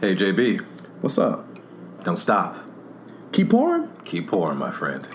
Hey, JB. What's up? Don't stop. Keep pouring? Keep pouring, my friend.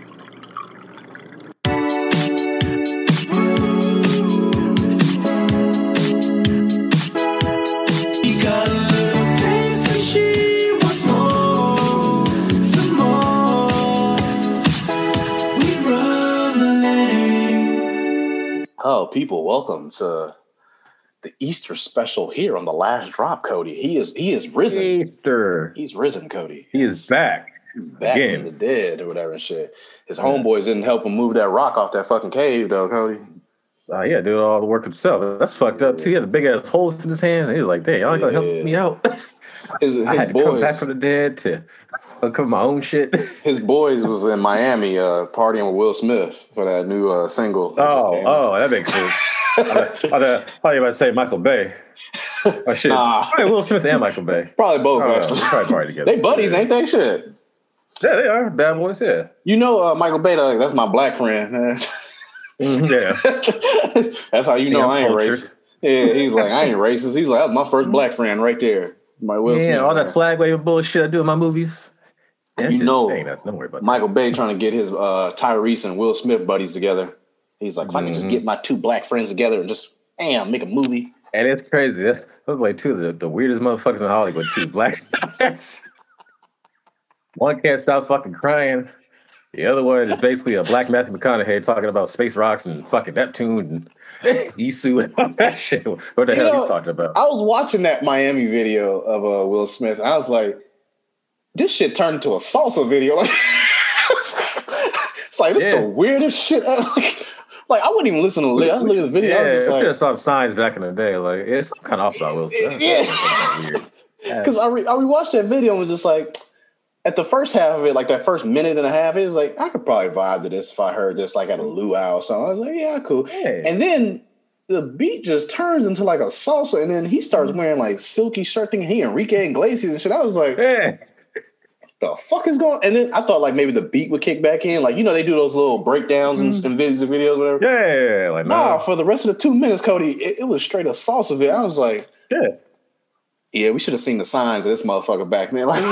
Oh, people, welcome to the Easter special here on the Last Drop, Cody. He is risen. Easter. He's risen, Cody. He is back. He's back again. from the dead or whatever and shit. His homeboys didn't help him move that rock off that fucking cave, though, Cody. Yeah, doing all the work himself. That's fucked up, too. He had the big ass holes in his hand. He was like, "Dang, y'all ain't gonna help me out." I had to come back from the dead to uncover my own shit. His boys was in Miami partying with Will Smith for that new single. That makes sense. I thought you were about to say Michael Bay. Oh, shit. Probably Will Smith and Michael Bay. Probably both, actually. Probably party together. They buddies, ain't they? Shit. Yeah, they are. Bad boys, yeah. You know Michael Bay, that's my black friend. Yeah. That's how you know I ain't racist. Yeah, he's like, I ain't racist. He's like, that's my first black friend right there. My Will Smith. All that flag waving bullshit I do in my movies. Don't worry about Michael Bay trying to get his Tyrese and Will Smith buddies together. He's like, if I could just get my two black friends together and just, make a movie. And it's crazy. Those like two of the weirdest motherfuckers in Hollywood, two black guys. One can't stop fucking crying. The other one is basically a black Matthew McConaughey talking about space rocks and fucking Neptune and Isu and all that shit. What the hell he's talking about? I was watching that Miami video of Will Smith, and I was like, this shit turned into a salsa video. Like, it's like, this is the weirdest shit ever. Like, I wouldn't even listen to I look at the video. Yeah, I was just I should have saw the signs back in the day. Like, it's kind of off about Will Smith. Yeah. Because I rewatched that video and was just like, at the first half of it, like that first minute and a half, it was like, I could probably vibe to this if I heard this like at a luau or something. I was like, yeah, cool. Hey. And then the beat just turns into like a salsa, and then he starts wearing like silky shirt thinking he Enrique Iglesias and shit. I was like, what the fuck is going on? And then I thought like maybe the beat would kick back in. Like, you know, they do those little breakdowns and videos, whatever. Yeah. Like, nah, for the rest of the 2 minutes, Cody, it was straight a salsa video. I was like, yeah, we should have seen the signs of this motherfucker back then. Like,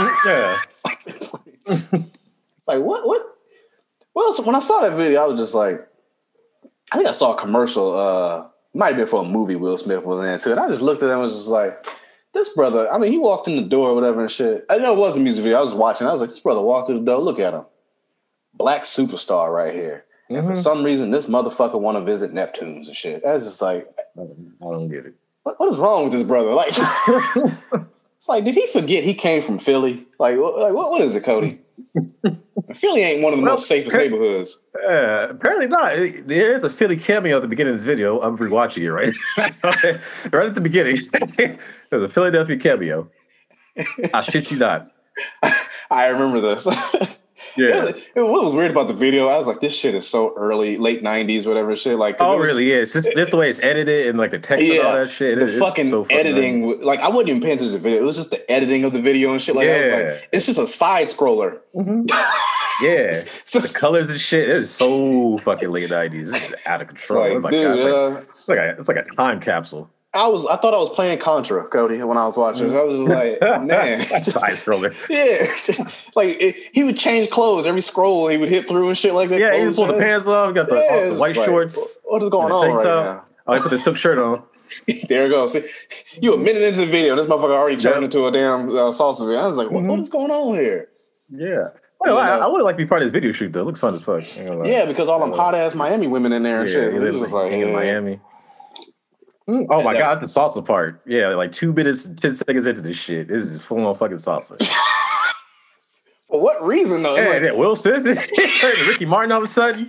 it's like what? Well, so when I saw that video, I was just like, I think I saw a commercial. Might have been for a movie Will Smith was in too. And I just looked at him and was just like, this brother, I mean, he walked in the door or whatever and shit. I know it was a music video. I was watching. I was like, this brother walked through the door. Look at him. Black superstar right here. And for some reason, this motherfucker want to visit Neptunes and shit. That's just like, I don't get it. What is wrong with this brother? Like, it's like, did he forget he came from Philly? Like what is it, Cody? Philly ain't one of the most safest neighborhoods. Apparently not. There's a Philly cameo at the beginning of this video. I'm rewatching it, right? Right at the beginning. There's a Philadelphia cameo. I shit you not. I remember this. Yeah. What was weird about the video, I was like, this shit is so early, late 90s, whatever shit. Like, really is. It's just the way it's edited and like the text and all that shit. The fucking so editing, like I wasn't even paying attention to the video. It was just the editing of the video and shit like that. Like, it's just a side scroller. Yeah. The colors and shit, it is so fucking late 90s. This is out of control. Like, dude, it's like a time capsule. I thought I was playing Contra, Cody, when I was watching. I was just like, man. Side scroller. Yeah. Like, he would change clothes every scroll he would hit through and shit like that. Yeah, he would pull the pants off, got the white shorts. What is going on right now? Oh, he put the silk shirt on. There you go. See, you a minute into the video, this motherfucker already turned into a damn salsa video. I was like, what is going on here? Yeah. Well, I would like to be part of this video shoot, though. It looks fun as fuck. Yeah, because all them hot-ass Miami women in there and shit. He was like, in Miami. Oh my God, the salsa part. Yeah, like 2 minutes, 10 seconds into this shit. This is full on fucking salsa. For what reason, though? Yeah, Will Smith, Ricky Martin all of a sudden.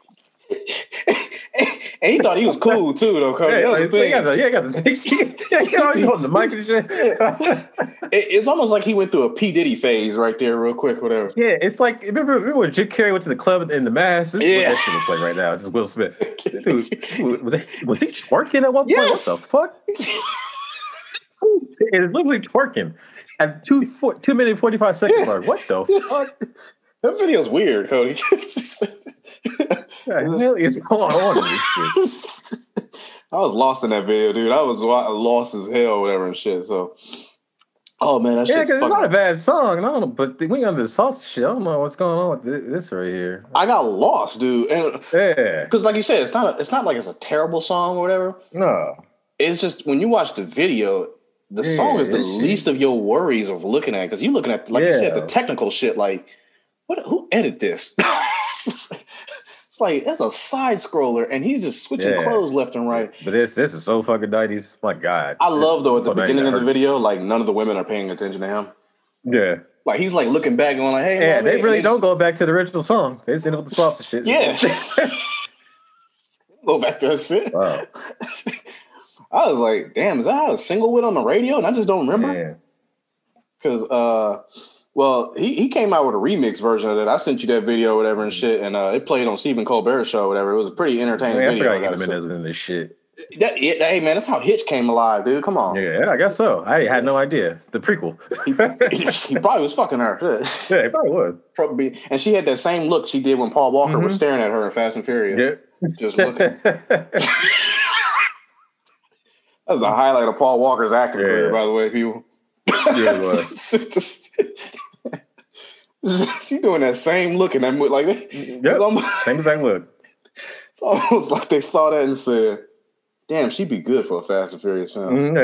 And he thought he was cool too, though, Cody. He got the big he's holding the mic and shit. It's almost like he went through a P. Diddy phase right there, real quick, whatever. Yeah, it's like, remember when Jim Carrey went to the club in the mask? This is what that shit looks like right now. This is Will Smith. Dude, was he twerking at one point? Yes. What the fuck? It's literally twerking at 2 minute 45 second mark. What the fuck? That video's weird, Cody. It's going on in this shit. I was lost in that video, dude. I was lost as hell, whatever and shit. So Oh man, that shit's because it's not a bad song. I don't know, but we under the sauce shit. I don't know what's going on with this right here. I got lost, dude. And yeah, because like you said, it's not like it's a terrible song or whatever. No, it's just when you watch the video, the song is the least of your worries of looking at, because you're looking at, like you said, the technical shit. Like, who edited this? It's like that's a side scroller, and he's just switching clothes left and right. But this is so fucking 90s. My God, I love though at the beginning of the video, like none of the women are paying attention to him. Yeah, like he's like looking back and going like, "Hey, they really don't go back to the original song. They just end up with the sauce and shit." Yeah, go back to that shit. Wow. I was like, "Damn, is that how a single went on the radio?" And I just don't remember. Because well, he came out with a remix version of it. I sent you that video or whatever and shit, and it played on Stephen Colbert's show or whatever. It was a pretty entertaining video. I forgot him in this shit. Hey, man, that's how Hitch came alive, dude. Come on. Yeah, I guess so. I had no idea. The prequel. he probably was fucking her. Yeah, he probably was. Probably. And she had that same look she did when Paul Walker was staring at her in Fast and Furious. Yeah. Just looking. That was a highlight of Paul Walker's acting career, by the way, people. Yeah, it was. She doing that same look in that movie, like same exact look. It's almost like they saw that and said, "Damn, she'd be good for a Fast and Furious film."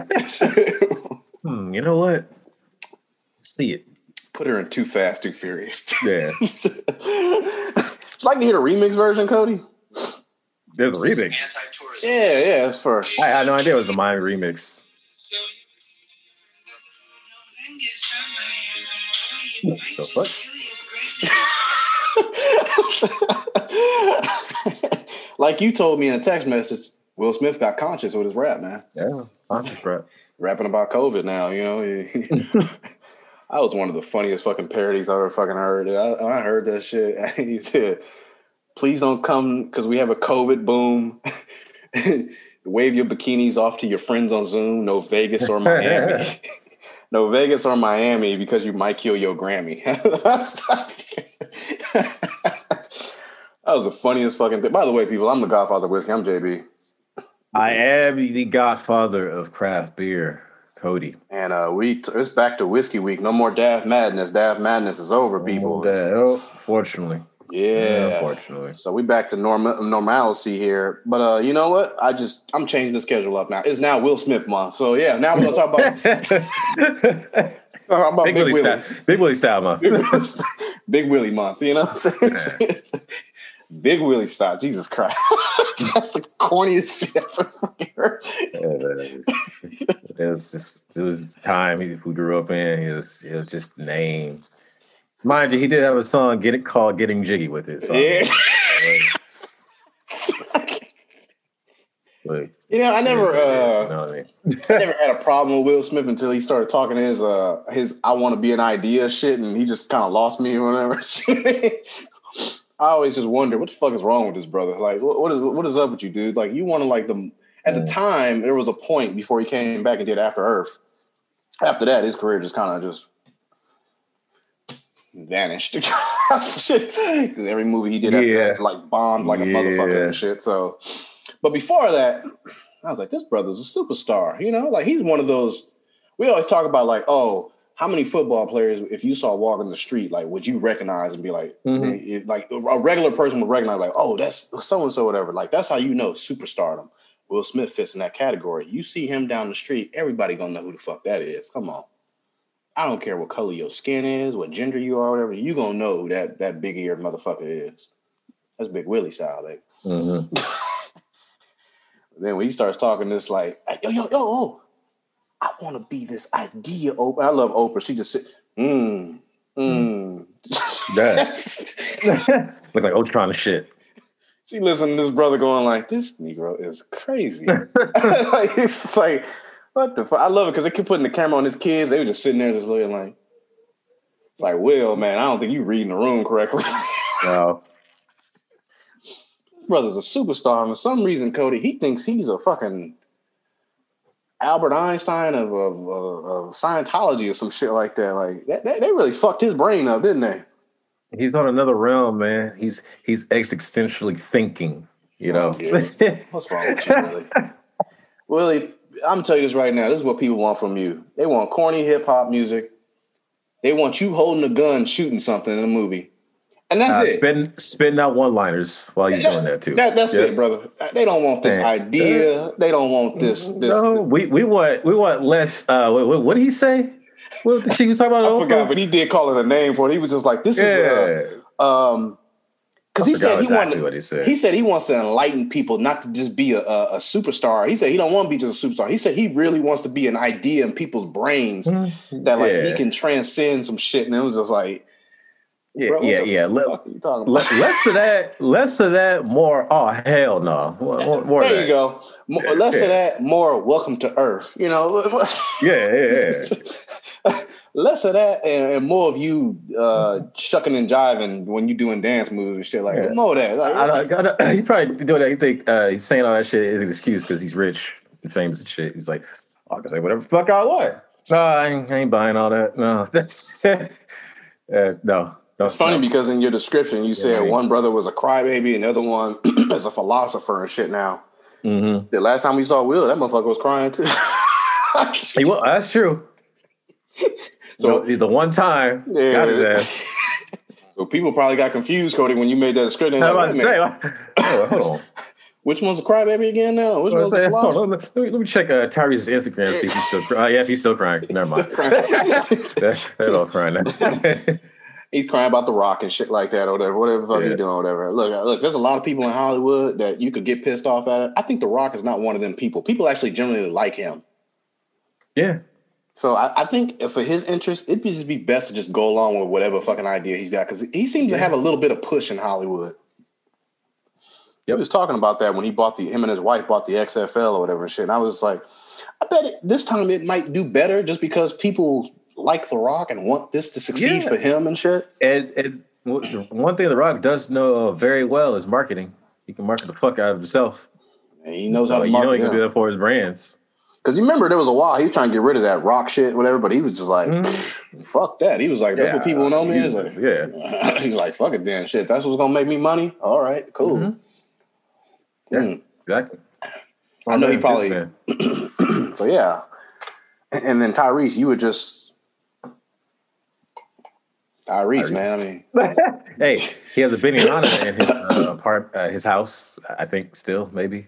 You know what? See it. Put her in Too Fast, Too Furious. Yeah. Would you like to hear the remix version, Cody? There's a remix. Yeah, it's for. I had no idea it was a Miami remix. The fuck? Like you told me in a text message, Will Smith got conscious with his rap, man. Yeah, conscious rap. Rapping about COVID now, you know. That was one of the funniest fucking parodies I ever fucking heard. I heard that shit. He said, "Please don't come because we have a COVID boom. Wave your bikinis off to your friends on Zoom. No Vegas or Miami." No Vegas or Miami because you might kill your Grammy. That was the funniest fucking thing. By the way, people, I'm the Godfather of Whiskey. I'm JB. I am the Godfather of craft beer, Cody. And it's back to Whiskey Week. No more Daft Madness. Daft Madness is over, people. Fortunately. Yeah, unfortunately. So we back to normalcy here. But you know what? I'm changing the schedule up now. It's now Will Smith month. So yeah, now we're gonna talk about Big Willie. Big Willie style month. Big Willie month. You know what I'm saying? Big Willie style. Jesus Christ. That's the corniest shit I've ever fucking heard. It was time who grew up in. It was just the name. Mind you, he did have a song called Getting Jiggy with it. So yeah. I never never had a problem with Will Smith until he started talking his I want to be an idea shit, and he just kind of lost me or whatever. I always just wonder what the fuck is wrong with this brother. Like, what is up with you, dude? Like, you want to like them at the time. There was a point before he came back and did After Earth. After that, his career just kind of just vanished. Because every movie he did after that like bombed like a motherfucker and shit. So, but before that, I was like, this brother's a superstar. You know, like he's one of those. We always talk about like, oh, how many football players, if you saw walking the street, like, would you recognize and be like, like a regular person would recognize, like, oh, that's so and so, whatever. Like, that's how you know superstardom. Will Smith fits in that category. You see him down the street, everybody gonna know who the fuck that is. Come on. I don't care what color your skin is, what gender you are, whatever. You gonna know who that big-eared motherfucker is. That's Big Willie style, baby. Then when he starts talking this, like, yo, I want to be this idea, Oprah. I love Oprah. She just sit, Look like Ultron and shit. She listened to this brother going like, this Negro is crazy. Like, it's like, what the fuck? I love it because they keep putting the camera on his kids. They were just sitting there just looking like, it's like, Will, man, I don't think you reading the room correctly. No. Brother's a superstar. And for some reason, Cody, he thinks he's a fucking Albert Einstein of Scientology or some shit like that. Like they really fucked his brain up, didn't they? He's on another realm, man. He's existentially thinking, you know. Yeah. What's wrong with you, Willie? Willie, I'm telling you this right now. This is what people want from you. They want corny hip hop music. They want you holding a gun, shooting something in a movie. And that's it. Spitting out one-liners while you're doing that too. That's it, brother. They don't want this idea. They don't want this. No, we want less. What did he say? What the shit he was talking about? I forgot, but he did call it a name for it. He was just like, "This is." Because he said he said he wants to enlighten people, not to just be a superstar. He said he don't want to be just a superstar. He said he really wants to be an idea in people's brains that like he can transcend some shit. And it was just like. Yeah. Less of that, more. Oh hell no! More there you go. Less of that, more. Welcome to Earth. You know. Yeah. Less of that and more of you shucking and jiving when you doing dance moves and shit like that. More of that. Like, he probably doing that. You think he's saying all that shit is an excuse because he's rich and famous and shit. He's like, I can say whatever the fuck I want. No, I ain't buying all that. No, that's no. It's funny because in your description you said one brother was a crybaby and the other one is a philosopher and shit now. Mm-hmm. The last time we saw Will, that motherfucker was crying too. That's true. So the one time, got his ass. So people probably got confused, Cody, when you made that description. I was about to say, hold on. Which one's a crybaby again now? Which one's a philosopher? Let me check Tyrese's Instagram, see if he's still crying. Yeah, if he's still crying. Never mind. They're all crying now. He's crying about The Rock and shit like that or whatever the fuck he's doing, whatever. Look, there's a lot of people in Hollywood that you could get pissed off at. I think The Rock is not one of them people. People actually generally like him. Yeah. So I think for his interest, it'd just be best to just go along with whatever fucking idea he's got because he seems to have a little bit of push in Hollywood. He was talking about that when him and his wife bought the XFL or whatever and shit. And I was like, I bet this time it might do better just because people like The Rock and want this to succeed for him and shit. And one thing The Rock does know very well is marketing. He can market the fuck out of himself. And he knows how to market. He can do that for his brands. Because you remember there was a while he was trying to get rid of that rock shit, whatever, but he was just like, fuck that. He was like, that's what people know me. He's like, fuck it then. Shit, that's what's going to make me money? All right, cool. Mm-hmm. Yeah, exactly. I know he probably... So, yeah. And then Tyrese, you were just... Tyrese, man. I mean, hey, he has a Benihana in his his house. I think still maybe.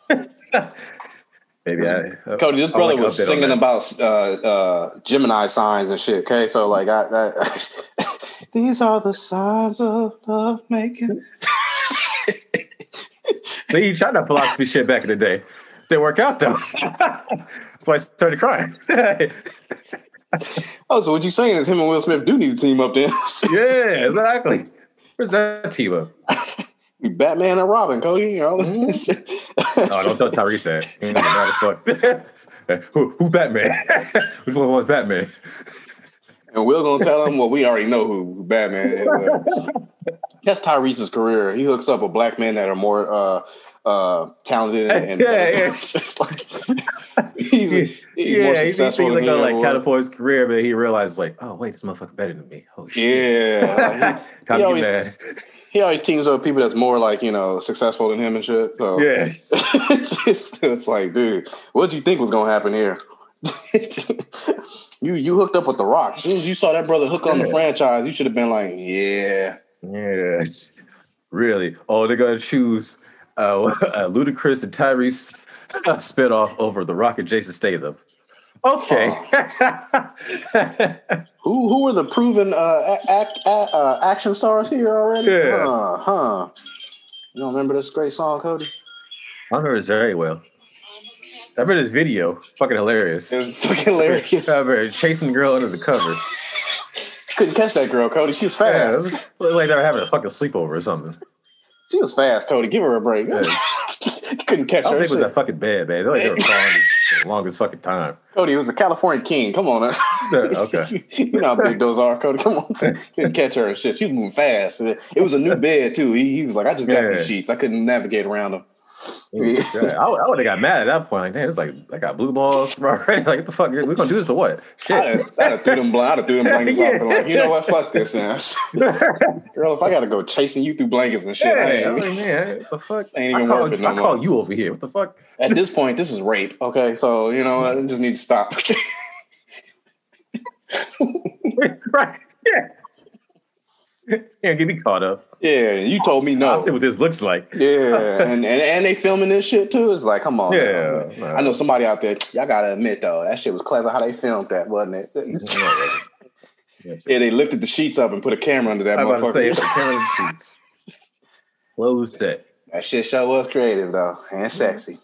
Maybe Cody, this brother was singing about Gemini signs and shit. Okay, so like these are the signs of love making. So he tried that philosophy shit back in the day. Didn't work out though. That's why I started crying. Oh, so what you saying is him and Will Smith do need to team up then? Yeah, exactly. Where's that team up? Batman and Robin, Cody. You know? No, don't tell Tyrese that. Who's Batman? Which one was Batman? And Will gonna tell him, well, we already know who Batman is. That's Tyrese's career. He hooks up with black men that are more talented and he's more successful than him. Like catapult his career, but he realized like, oh wait, this motherfucker better than me. Oh shit. Yeah. Time to get mad. He always teams up with people that's more like, successful than him and shit. So yes. It's like, dude, what did you think was gonna happen here? You hooked up with The Rock. As soon as you saw that brother hook on the franchise, you should have been like, yes, really. Oh, they're gonna choose Ludacris and Tyrese spinoff over The Rock and Jason Statham. Okay. Who were the proven action stars here already? Yeah. You don't remember this great song, Cody? I remember this very well. I remember this video. Fucking hilarious. It was fucking hilarious. I remember chasing the girl under the covers. Couldn't catch that girl, Cody. She was fast. Yeah, it was like they were having a fucking sleepover or something. She was fast, Cody. Give her a break. Yeah. Couldn't catch her. I don't think it was that fucking bad, man. They were calling for the longest fucking time. Cody, it was a California king. Come on. Okay. You know how big those are, Cody. Come on. Couldn't catch her and shit. She was moving fast. It was a new bed, too. He was like, I just got these sheets. I couldn't navigate around them. I would have got mad at that point. Like, damn, it's like I got blue balls, right? Like, what the fuck? We gonna do this or what? Shit. I'd have threw them blankets off and like, you know what? Fuck this now. Girl, if I gotta go chasing you through blankets and shit, man, what the fuck? Ain't even worth it no more. I call you over here. What the fuck? At this point, this is rape. Okay, so you know what? I just need to stop. Right? Yeah. Yeah, get me caught up. Yeah, you told me no. I'll see what this looks like. Yeah, and they filming this shit too. It's like, come on. Yeah, I know somebody out there. Y'all gotta admit though, that shit was clever how they filmed that, wasn't it? Yeah, they lifted the sheets up and put a camera under that motherfucker. Say, the camera sheets. Closed set. That shit sure was creative though, and sexy.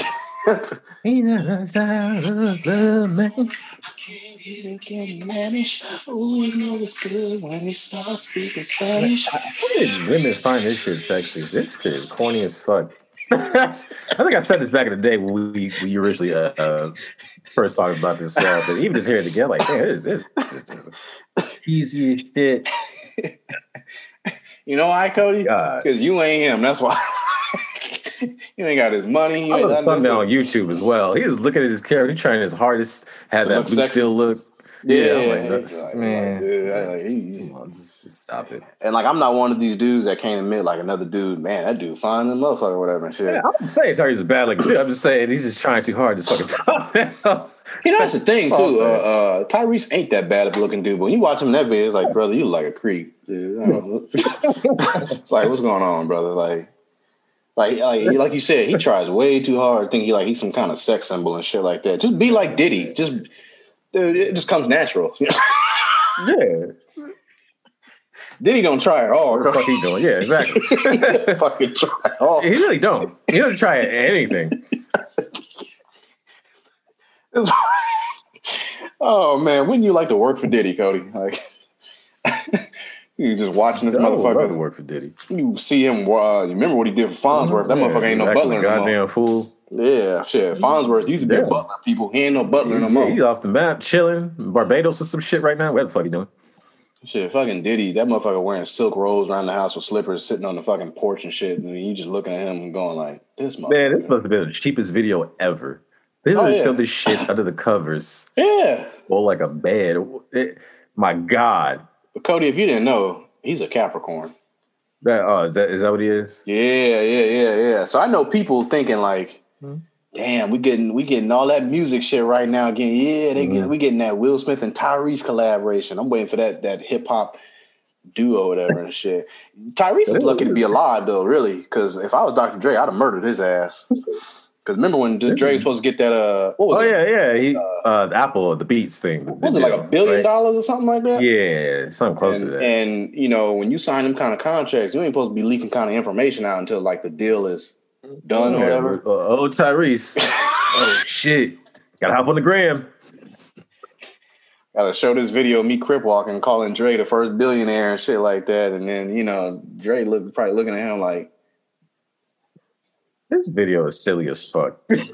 Women find this shit sexy. This shit is corny as fuck. I think I said this back in the day when we originally first talked about this, but even just hearing it again, like, man, it's easy as shit. You know why, Cody? Because you ain't him. That's why. You ain't got his money. You ain't on YouTube as well. He's looking at his character. He's trying his hardest, have that blue still look. Yeah, I'm like, man, dude, stop it. And like, I'm not one of these dudes that can't admit like another dude, man, that dude fine and motherfucker or whatever and shit. Yeah, I'm not saying Tyrese is bad like dude. I'm just saying he's just trying too hard to fucking talk. You know, that's the thing too. Tyrese ain't that bad of a looking dude, but when you watch him in that video, it's like, brother, you look like a creep, dude. It's like, what's going on, brother? Like you said, he tries way too hard. I think he's some kind of sex symbol and shit like that. Just be like Diddy. Dude, it just comes natural. Yeah. Diddy don't try at all. What the fuck he doing? Yeah, exactly. Fucking try at all. He really don't. He doesn't try anything. Oh man, wouldn't you like to work for Diddy, Cody? Like, you just watching this motherfucker. I would work for Diddy. You see him. You remember what he did for Farnsworth? That motherfucker ain't no butler no more. Goddamn fool. Yeah, shit. Farnsworth used to be a butler. People, he ain't no butler no more. He's off the map, chilling, Barbados or some shit right now. What the fuck he doing? Shit, fucking Diddy. That motherfucker wearing silk robes around the house with slippers, sitting on the fucking porch and shit. And you just looking at him and going like, this motherfucker. Man, this must have been the cheapest video ever. They showed this shit under the covers. Yeah. Or like a bed. My God. But Cody, if you didn't know, he's a Capricorn. Is that what he is? Yeah. So I know people thinking like, damn, we getting all that music shit right now again. We getting that Will Smith and Tyrese collaboration. I'm waiting for that hip hop duo or whatever and shit. Tyrese is lucky to be alive though, really, because if I was Dr. Dre, I'd have murdered his ass. Because remember when Dre was supposed to get that? What was it? Yeah. The Apple, the Beats thing. Was it like $1 billion or something like that? Yeah, something close to that. And you know, when you sign them kind of contracts, you ain't supposed to be leaking kind of information out until like the deal is done or whatever. Tyrese. Oh shit! Gotta hop on the gram. Gotta show this video of me crip walking, calling Dre the first billionaire and shit like that, and then you know Dre probably looking at him like. This video is silly as fuck.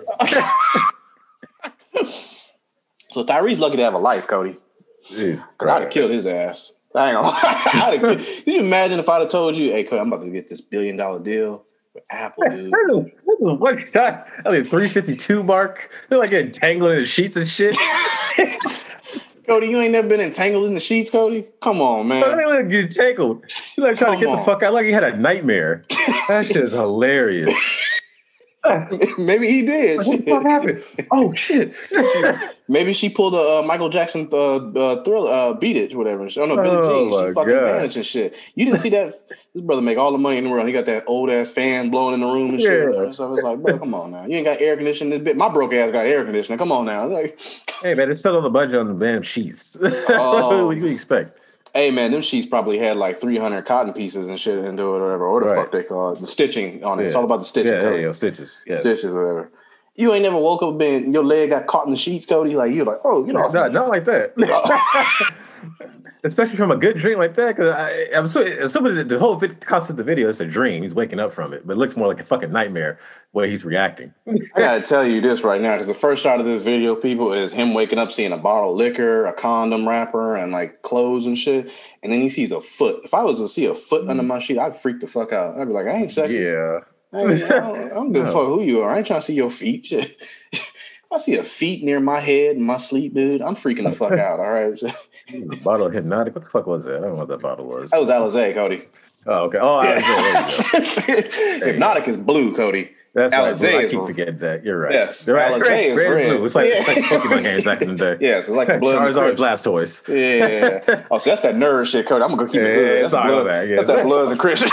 So Tyrese lucky to have a life, Cody. Dude, I'd have killed his ass. I ain't gonna lie. Can you imagine if I'd have told you, hey, Cody, I'm about to get this $1 billion deal with Apple, dude. What shot? I mean, 352 mark. They're like getting tangled in the sheets and shit. Cody, you ain't never been entangled in the sheets, Cody? Come on, man. I didn't get tangled. You like trying to get the fuck out like he had a nightmare. That shit is hilarious. Maybe he did. Like, what the fuck happened? Oh shit! Maybe she pulled a Michael Jackson Thriller, Beat It, whatever. Oh no, Billie Jean. She fucking vanished and shit. You didn't see that? This brother make all the money in the world. He got that old ass fan blowing in the room and shit. So it's like, bro, come on now. You ain't got air conditioning. My broke ass got air conditioning. Come on now. Like, hey man, it's still on the budget on the damn sheets. What do you expect? Hey man, them sheets probably had like 300 cotton pieces and shit into it or whatever. Or the fuck they call it. The stitching on it. Yeah. It's all about the stitching. Yeah, stitches. Yeah. Stitches, whatever. You ain't never woke up and your leg got caught in the sheets, Cody? Like, you're like, oh, you know. Not like that. Especially from a good dream like that, because I'm assuming that the whole concept of the video is a dream. He's waking up from it, but it looks more like a fucking nightmare where he's reacting. I gotta tell you this right now, because the first shot of this video, people, is him waking up seeing a bottle of liquor, a condom wrapper, and like clothes and shit, and then he sees a foot. If I was to see a foot under my sheet, I'd freak the fuck out. I'd be like, I ain't sexy. Yeah. I don't give a fuck who you are. I ain't trying to see your feet. If I see a feet near my head in my sleep, dude, I'm freaking the fuck out. All right. A bottle of Hypnotic. What the fuck was that? I don't know what that bottle was. That was Alizé, Cody. Oh, okay. Oh, yeah. Alizé. Hypnotic is blue, Cody. That's Alizé. I keep forgetting that. You're right. Yes, Alizé is red. Blue. It's like Pokemon games back in the day. Yeah, it's like blood. Charizard, Blastoise. Yeah. Oh, so that's that nerd shit, Cody. I'm gonna go keep it hood. That's blood. That's that Bloods and Christian.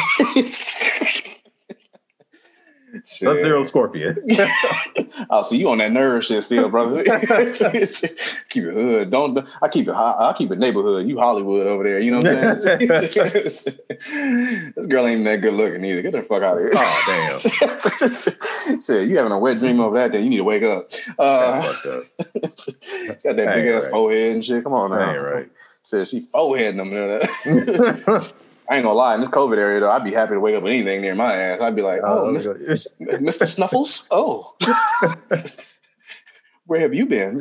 Sub-Zero Scorpion. Oh, so you on that nerd shit still, brother? Keep it hood. I keep it neighborhood. You Hollywood over there. You know what I'm saying? This girl ain't even that good looking either. Get the fuck out of here. Oh damn. Said you having a wet dream over that day. You need to wake up. Got that big ass forehead and shit. Come on now. That ain't right. Said she foreheading them. I ain't gonna lie, in this COVID area though, I'd be happy to wake up with anything near my ass. I'd be like, Mr. Snuffles? Oh. Where have you been?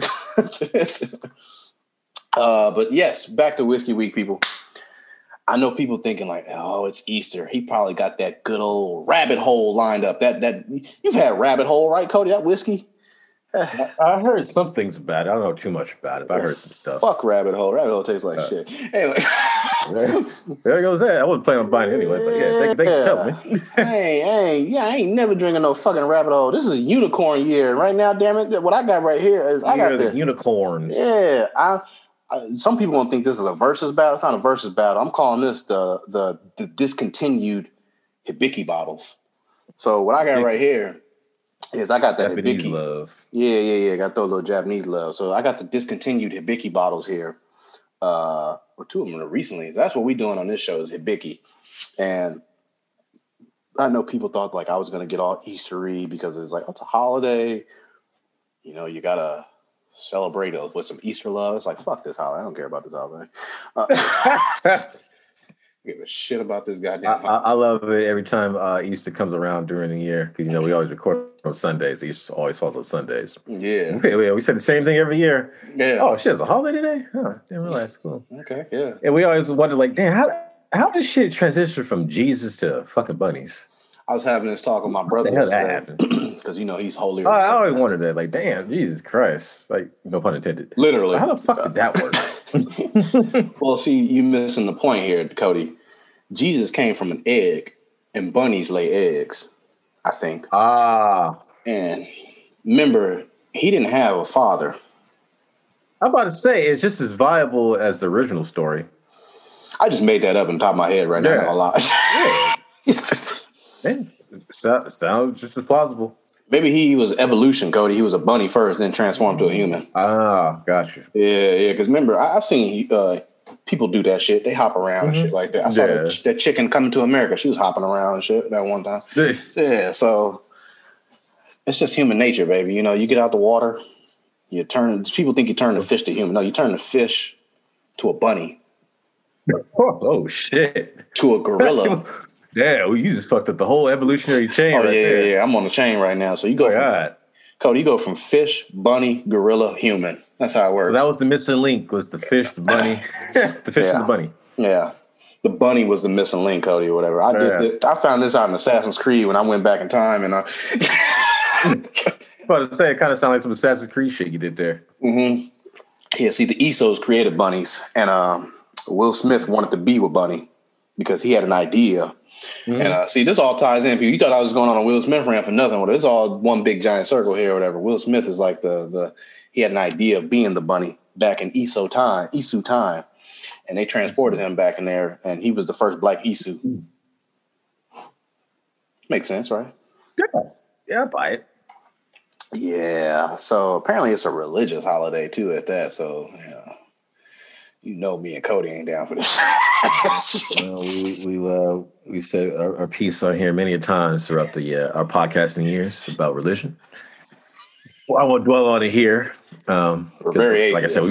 But yes, back to Whiskey Week, people. I know people thinking like, oh, it's Easter. He probably got that good old rabbit hole lined up. That you've had rabbit hole, right, Cody? That whiskey? I heard some things about it. I don't know too much about it, but I heard some stuff. Fuck rabbit hole. Rabbit hole tastes like shit. Anyway. There goes that. I wasn't planning on buying it anyway, but yeah, they can tell me. I ain't never drinking no fucking rabbit hole. This is unicorn year right now, damn it. What I got right here is I got the unicorns. Yeah. Some people gonna think this is a versus battle. It's not a versus battle. I'm calling this the discontinued Hibiki bottles. So what I got right here is I got that Japanese Hibiki love. Yeah. Got those little Japanese love. So I got the discontinued Hibiki bottles here. Or two of them recently. That's what we doing on this show is Hibiki. And I know people thought like I was gonna get all Eastery because it's like, oh, it's a holiday. You know, you gotta celebrate those with some Easter love. It's like, fuck this holiday. I don't care about this holiday. Give a shit about this goddamn. I love it every time Easter comes around during the year because we always record on Sundays. Easter always falls on Sundays. Yeah, we say the same thing every year. Yeah. Oh shit, it's a holiday today? Huh? Didn't realize. Cool. Okay. Yeah. And we always wonder, like, damn, how does shit transition from Jesus to fucking bunnies? I was having this talk with my brother because he's holier. I always wondered that, like, damn, Jesus Christ, like, no pun intended. Literally, how the fuck did that work? Well, see, you missing the point here, Cody. Jesus came from an egg, and bunnies lay eggs, I think. And remember, he didn't have a father. I'm about to say, it's just as viable as the original story. I just made that up on top of my head right now. A lot. Yeah. Sounds just as plausible. Maybe he was evolution, Cody. He was a bunny first, then transformed to a human. Gotcha. Yeah. Because remember, I've seen people do that shit. They hop around and shit like that. I saw that chicken Coming to America. She was hopping around and shit that one time. Yeah, so it's just human nature, baby. You know, you get out the water, people think you turn the fish to human. No, you turn the fish to a bunny. Oh shit. To a gorilla. Yeah, well, you just fucked up the whole evolutionary chain. Yeah. I'm on the chain right now. So you go Cody, you go from fish, bunny, gorilla, human. That's how it works. So that was the missing link, was the fish, the bunny. The fish and the bunny. Yeah. The bunny was the missing link, Cody, or whatever. I found this out in Assassin's Creed when I went back in time and I about to say it kind of sounded like some Assassin's Creed shit you did there. Mm-hmm. Yeah, see, the Essos created bunnies, and Will Smith wanted to be with Bunny because he had an idea. Mm-hmm. And see, this all ties in. People, you thought I was going on a Will Smith rant for nothing. Well, it's all one big giant circle here or whatever. Will Smith is like he had an idea of being the bunny back in Isu time. And they transported him back in there, and he was the first black Isu. Makes sense, right? Yeah, I buy it. Yeah. So apparently it's a religious holiday too at that. So you know me and Cody ain't down for this. We said our piece on here many a times throughout our podcasting years about religion. Well, I won't dwell on it here. We're very like I said,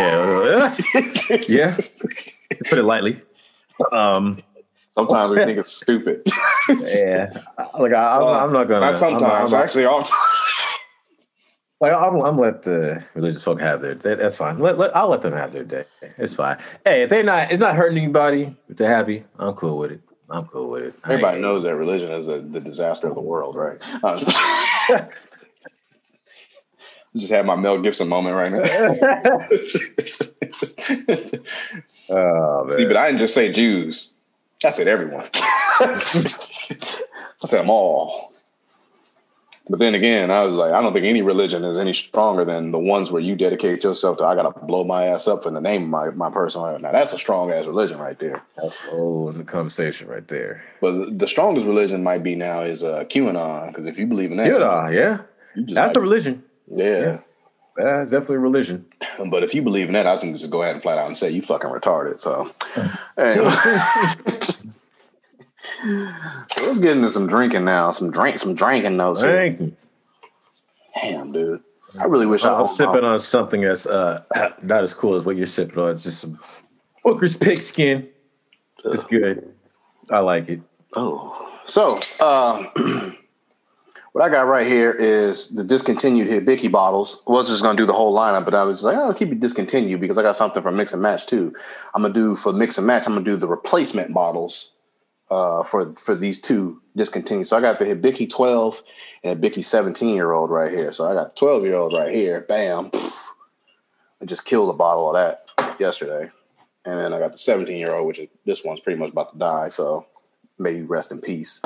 yeah, put it lightly. Sometimes we think it's stupid. Yeah, like I'm not gonna. Not sometimes, actually, all the time. Like I'm let the religious folk have their day. That's fine. I'll let them have their day. It's fine. Hey, if it's not hurting anybody, if they're happy, I'm cool with it. I'm cool with it. Everybody knows that religion is the disaster of the world, right? Just had my Mel Gibson moment right now. Oh, man. See, but I didn't just say Jews. I said everyone. I said them all. But then again, I was like, I don't think any religion is any stronger than the ones where you dedicate yourself to, I got to blow my ass up in the name of my person. Now, that's a strong-ass religion right there. That's in the conversation right there. But the strongest religion might be now is QAnon, because if you believe in that. QAnon, yeah. That's a religion. Yeah. That's definitely a religion. But if you believe in that, I can just go ahead and flat out and say you fucking retarded. So, anyway. Let's get into some drinking now. Some drinking notes. Drinking. Damn, dude. I really wish I'm sipping on something that's not as cool as what you're sipping on. It's just some Booker's Pigskin. It's good. I like it. Oh. So, what I got right here is the discontinued Hibiki bottles. I was just going to do the whole lineup, but I was like, I'll keep it discontinued because I got something for Mix and Match too. I'm going to do for Mix and Match, I'm going to do the replacement bottles for these two discontinued. So I got the Hibiki 12 and Hibiki 17-year-old right here. So I got 12-year-old right here. Bam. I just killed a bottle of that yesterday. And then I got the 17-year-old, which is this one's pretty much about to die. So may you rest in peace.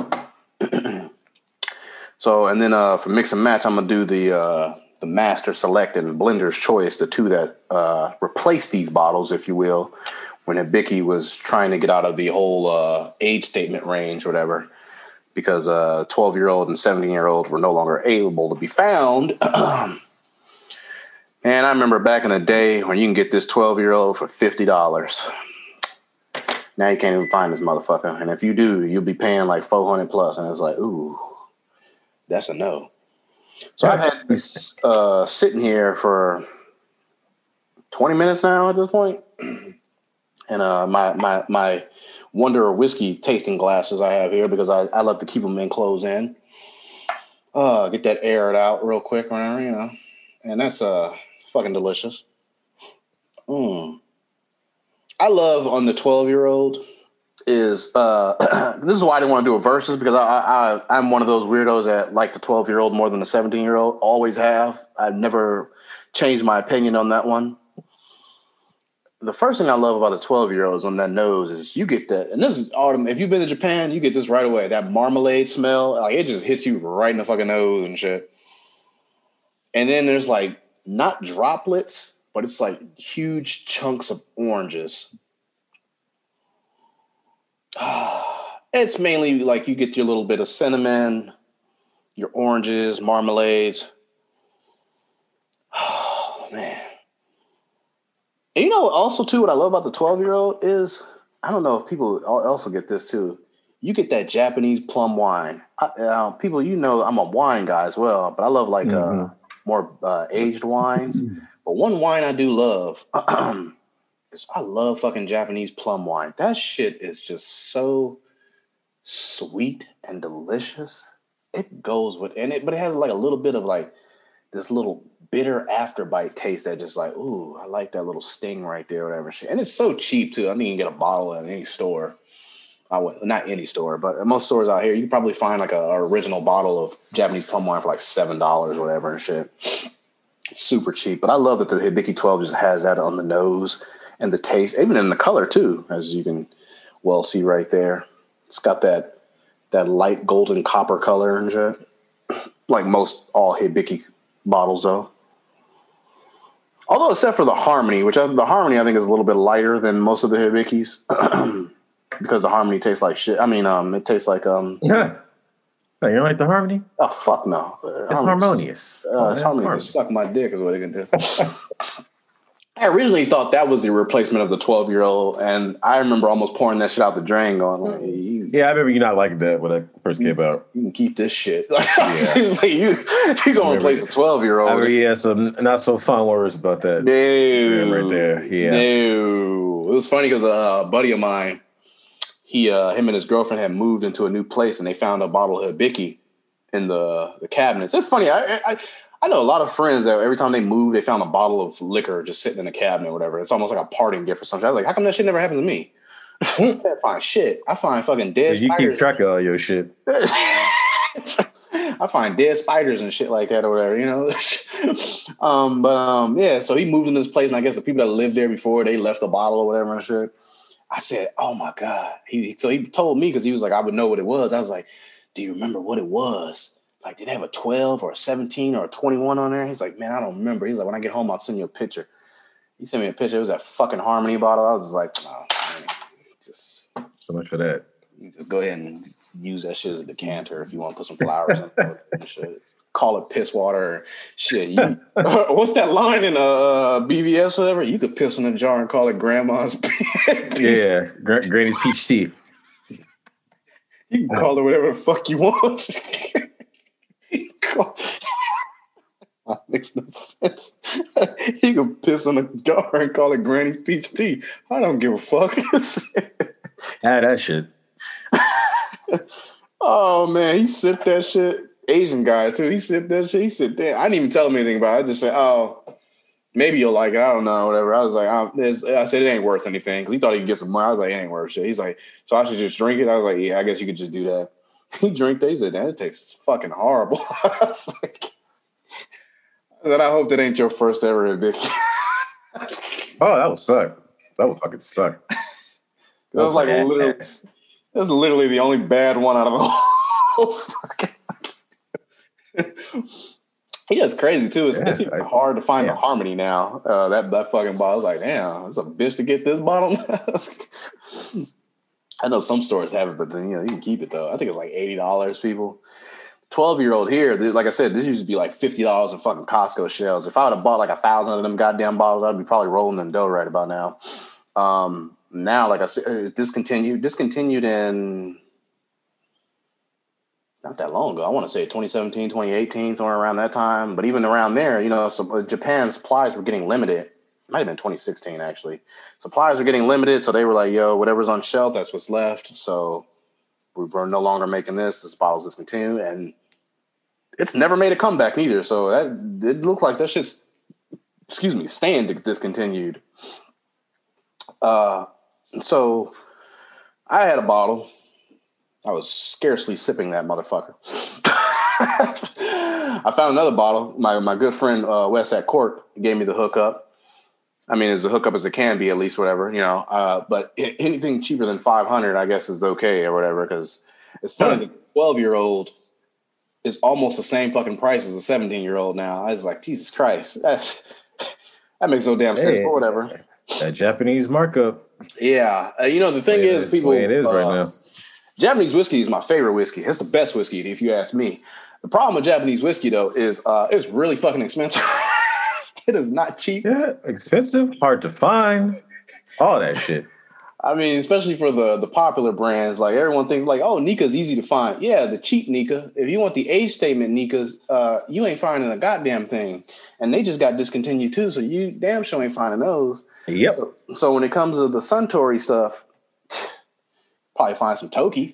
So, and then for Mix and Match, I'm going to do the Master Select and Blender's Choice, the two that replace these bottles, if you will, when Hibiki was trying to get out of the whole age statement range or whatever, because 12-year-old and 17-year-old were no longer able to be found. And I remember back in the day when you can get this 12-year-old for $50. Now you can't even find this motherfucker. And if you do, you'll be paying like $400 plus. And it's like, ooh. That's a no. So I've had these sitting here for 20 minutes now at this point. And my Wonder Whiskey tasting glasses I have here because I love to keep them enclosed in. Get that aired out real quick, whatever, you know. And that's fucking delicious. I love on the 12-year-old is this is why I didn't want to do a versus, because I'm one of those weirdos that like the 12-year-old more than the 17-year-old. Always have. I've never changed my opinion on that one. The first thing I love about the 12-year-old is on that nose is you get that, and this is autumn. If you've been to Japan, you get this right away. That marmalade smell, like it just hits you right in the fucking nose and shit. And then there's like not droplets, but it's like huge chunks of oranges. It's mainly like you get your little bit of cinnamon, your oranges, marmalades. Oh, man. And you know, also, too, what I love about the 12-year-old is, I don't know if people also get this, too. You get that Japanese plum wine. People, you know, I'm a wine guy as well, but I love like more aged wines. But one wine I do love is I love fucking Japanese plum wine. That shit is just so sweet and delicious. It goes with, but it has like a little bit of like this little bitter afterbite taste that just like, ooh, I like that little sting right there, or whatever shit. And it's so cheap too. I think you can get a bottle at any store. Not any store, but at most stores out here, you can probably find like a original bottle of Japanese plum wine for like $7 or whatever and shit. It's super cheap. But I love that the Hibiki 12 just has that on the nose and the taste, even in the color too, as you can well see right there. It's got that light golden copper color and shit. Like most all Hibiki bottles though. Although except for the Harmony, the Harmony I think is a little bit lighter than most of the Hibikis. Because the Harmony tastes like shit. I mean, it tastes like Yeah. Oh, you don't like the Harmony? Oh fuck no! It's harmonious. It's harmonious. Suck my dick is what it can do. I originally thought that was the replacement of the 12-year-old, and I remember almost pouring that shit out the drain, going like, "Yeah, I remember you not liking that when I first came out. You can keep this shit. Like, you gonna replace a 12-year-old? I mean, yeah, some not so fun words about that. No, right there. Yeah, no. It was funny because a buddy of mine, him and his girlfriend had moved into a new place, and they found a bottle of Hibiki in the cabinets. It's funny. I know a lot of friends that every time they move, they found a bottle of liquor just sitting in the cabinet or whatever. It's almost like a parting gift or something. I was like, how come that shit never happened to me? I can't find shit. I find fucking dead spiders. You keep track of all your shit. I find dead spiders and shit like that or whatever, you know. Yeah. So he moved in this place, and I guess the people that lived there before, they left a bottle or whatever and shit. I said, "Oh my god!" So he told me because he was like, "I would know what it was." I was like, "Do you remember what it was? Like, did they have a 12 or a 17 or a 21 on there?" He's like, "Man, I don't remember." He's like, "When I get home, I'll send you a picture." He sent me a picture. It was that fucking Harmony bottle. I was just like, "Oh, man, just so much for that." You just go ahead and use that shit as a decanter if you want to put some flowers in it and shit. Call it piss water. Shit. What's that line in BVS or whatever? You could piss in a jar and call it grandma's Yeah, Granny's peach tea. You can call it whatever the fuck you want. Makes no sense. You can piss in a jar and call it Granny's peach tea. I don't give a fuck. That shit. Oh man, he sipped that shit. Asian guy too. He sipped that shit. He said, "Damn." I didn't even tell him anything about it. I just said, "Oh, maybe you'll like it. I don't know, whatever." I was like, I said it ain't worth anything because he thought he could get some money. I was like, it ain't worth shit. He's like, "So I should just drink it?" I was like, "Yeah, I guess you could just do that." He drank that. He said, "That tastes fucking horrible." I was like, I hope that ain't your first ever addiction. Oh, that would suck. That would fucking suck. That was like literally. That's literally the only bad one out of the whole fucking. Yeah, it's crazy too. It's even hard to find a Harmony now. That fucking bottle. I was like, damn, it's a bitch to get this bottle. I know some stores have it, but then you can keep it though. I think it's like $80. People, 12-year-old here. Like I said, this used to be like $50 in fucking Costco shelves. If I would have bought like 1,000 of them goddamn bottles, I'd be probably rolling in dough right about now. Now, like I said, discontinued in not that long ago. I want to say 2017, 2018, somewhere around that time. But even around there, Japan's supplies were getting limited. It might have been 2016, actually. Supplies were getting limited, so they were like, yo, whatever's on shelf, that's what's left. So we're no longer making this. This bottle's discontinued. And it's never made a comeback either. So it looked like that shit's, staying discontinued. So I had a bottle. I was scarcely sipping that motherfucker. I found another bottle. My good friend Wes at Court gave me the hookup. I mean, as a hookup as it can be, at least whatever, but anything cheaper than $500, I guess, is okay or whatever. Because it's funny, the 12-year-old is almost the same fucking price as a 17-year-old now. I was like, Jesus Christ, that makes no damn sense. But whatever. That Japanese markup. Yeah, the thing is, people. It is right now. Japanese whiskey is my favorite whiskey. It's the best whiskey, if you ask me. The problem with Japanese whiskey, though, is it's really fucking expensive. It is not cheap. Yeah, expensive, hard to find, all that shit. I mean, especially for the popular brands, like everyone thinks like, oh, Nikka's easy to find. Yeah, the cheap Nikka. If you want the age statement Nikkas, you ain't finding a goddamn thing. And they just got discontinued too, so you damn sure ain't finding those. Yep. So when it comes to the Suntory stuff, probably find some Toki.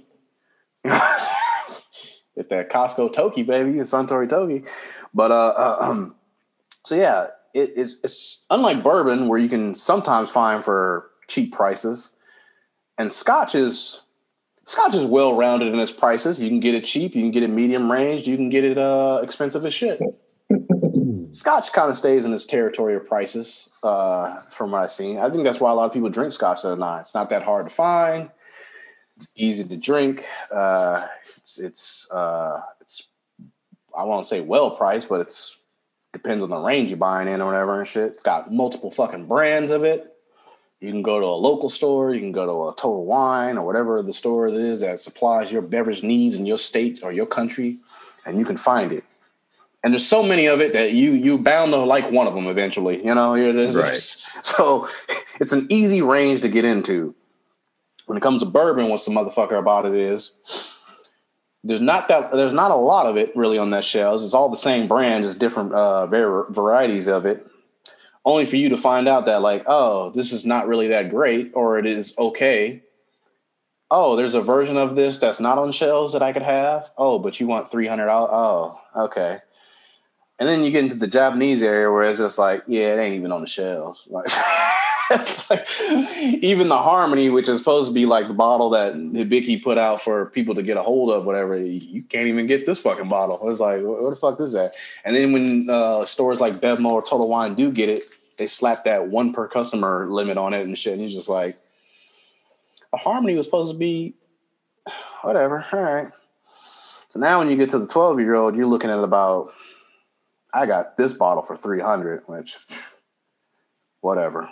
If that Costco Toki, baby, it's Suntory Toki. But so yeah, it's unlike bourbon where you can sometimes find for cheap prices. And Scotch is well rounded in its prices. You can get it cheap, you can get it medium range, you can get it expensive as shit. Scotch kind of stays in its territory of prices, from what I've seen. I think that's why a lot of people drink Scotch that are not. It's not that hard to find. It's easy to drink. It's I won't say well priced, but it's depends on the range you're buying in or whatever and shit. It's got multiple fucking brands of it. You can go to a local store. You can go to a Total Wine or whatever the store it is that supplies your beverage needs in your state or your country, and you can find it. And there's so many of it that you bound to like one of them eventually. Right. So it's an easy range to get into. When it comes to bourbon, what's the motherfucker about it is there's not a lot of it really on that shelves. It's all the same brand, just different varieties of it. Only for you to find out that like, oh, this is not really that great, or it is okay. Oh, there's a version of this that's not on shelves that I could have. Oh, but you want $300? Oh, okay. And then you get into the Japanese area where it's just like, yeah, it ain't even on the shelves. Like, Like, even the Harmony, which is supposed to be like the bottle that Hibiki put out for people to get a hold of, whatever, you can't even get this fucking bottle. It's like, where the fuck is that? And then when stores like Bevmo or Total Wine do get it, they slap that one per customer limit on it and shit. And you're just like, a Harmony was supposed to be whatever. All right. So now when you get to the 12-year-old, you're looking at about, I got this bottle for $300, which whatever.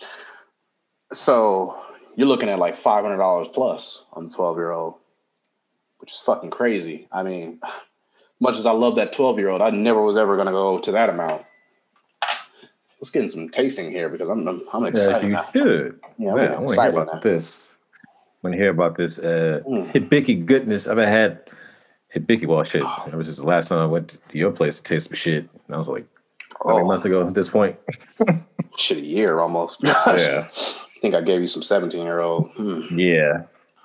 So you're looking at like $500 plus on the 12-year-old, which is fucking crazy. I mean, much as I love that 12-year-old, I never was ever going to go to that amount. Let's get in some tasting here because I'm excited. Yeah, you should. Yeah, man, I want to hear about this. I want to hear about this Hibiki goodness. I've had Hibiki. Well, shit. It was just the last time I went to your place to taste some shit. And I was like, how many months ago at this point? Shit, a year almost. Yeah. I think I gave you some 17-year-old. Yeah.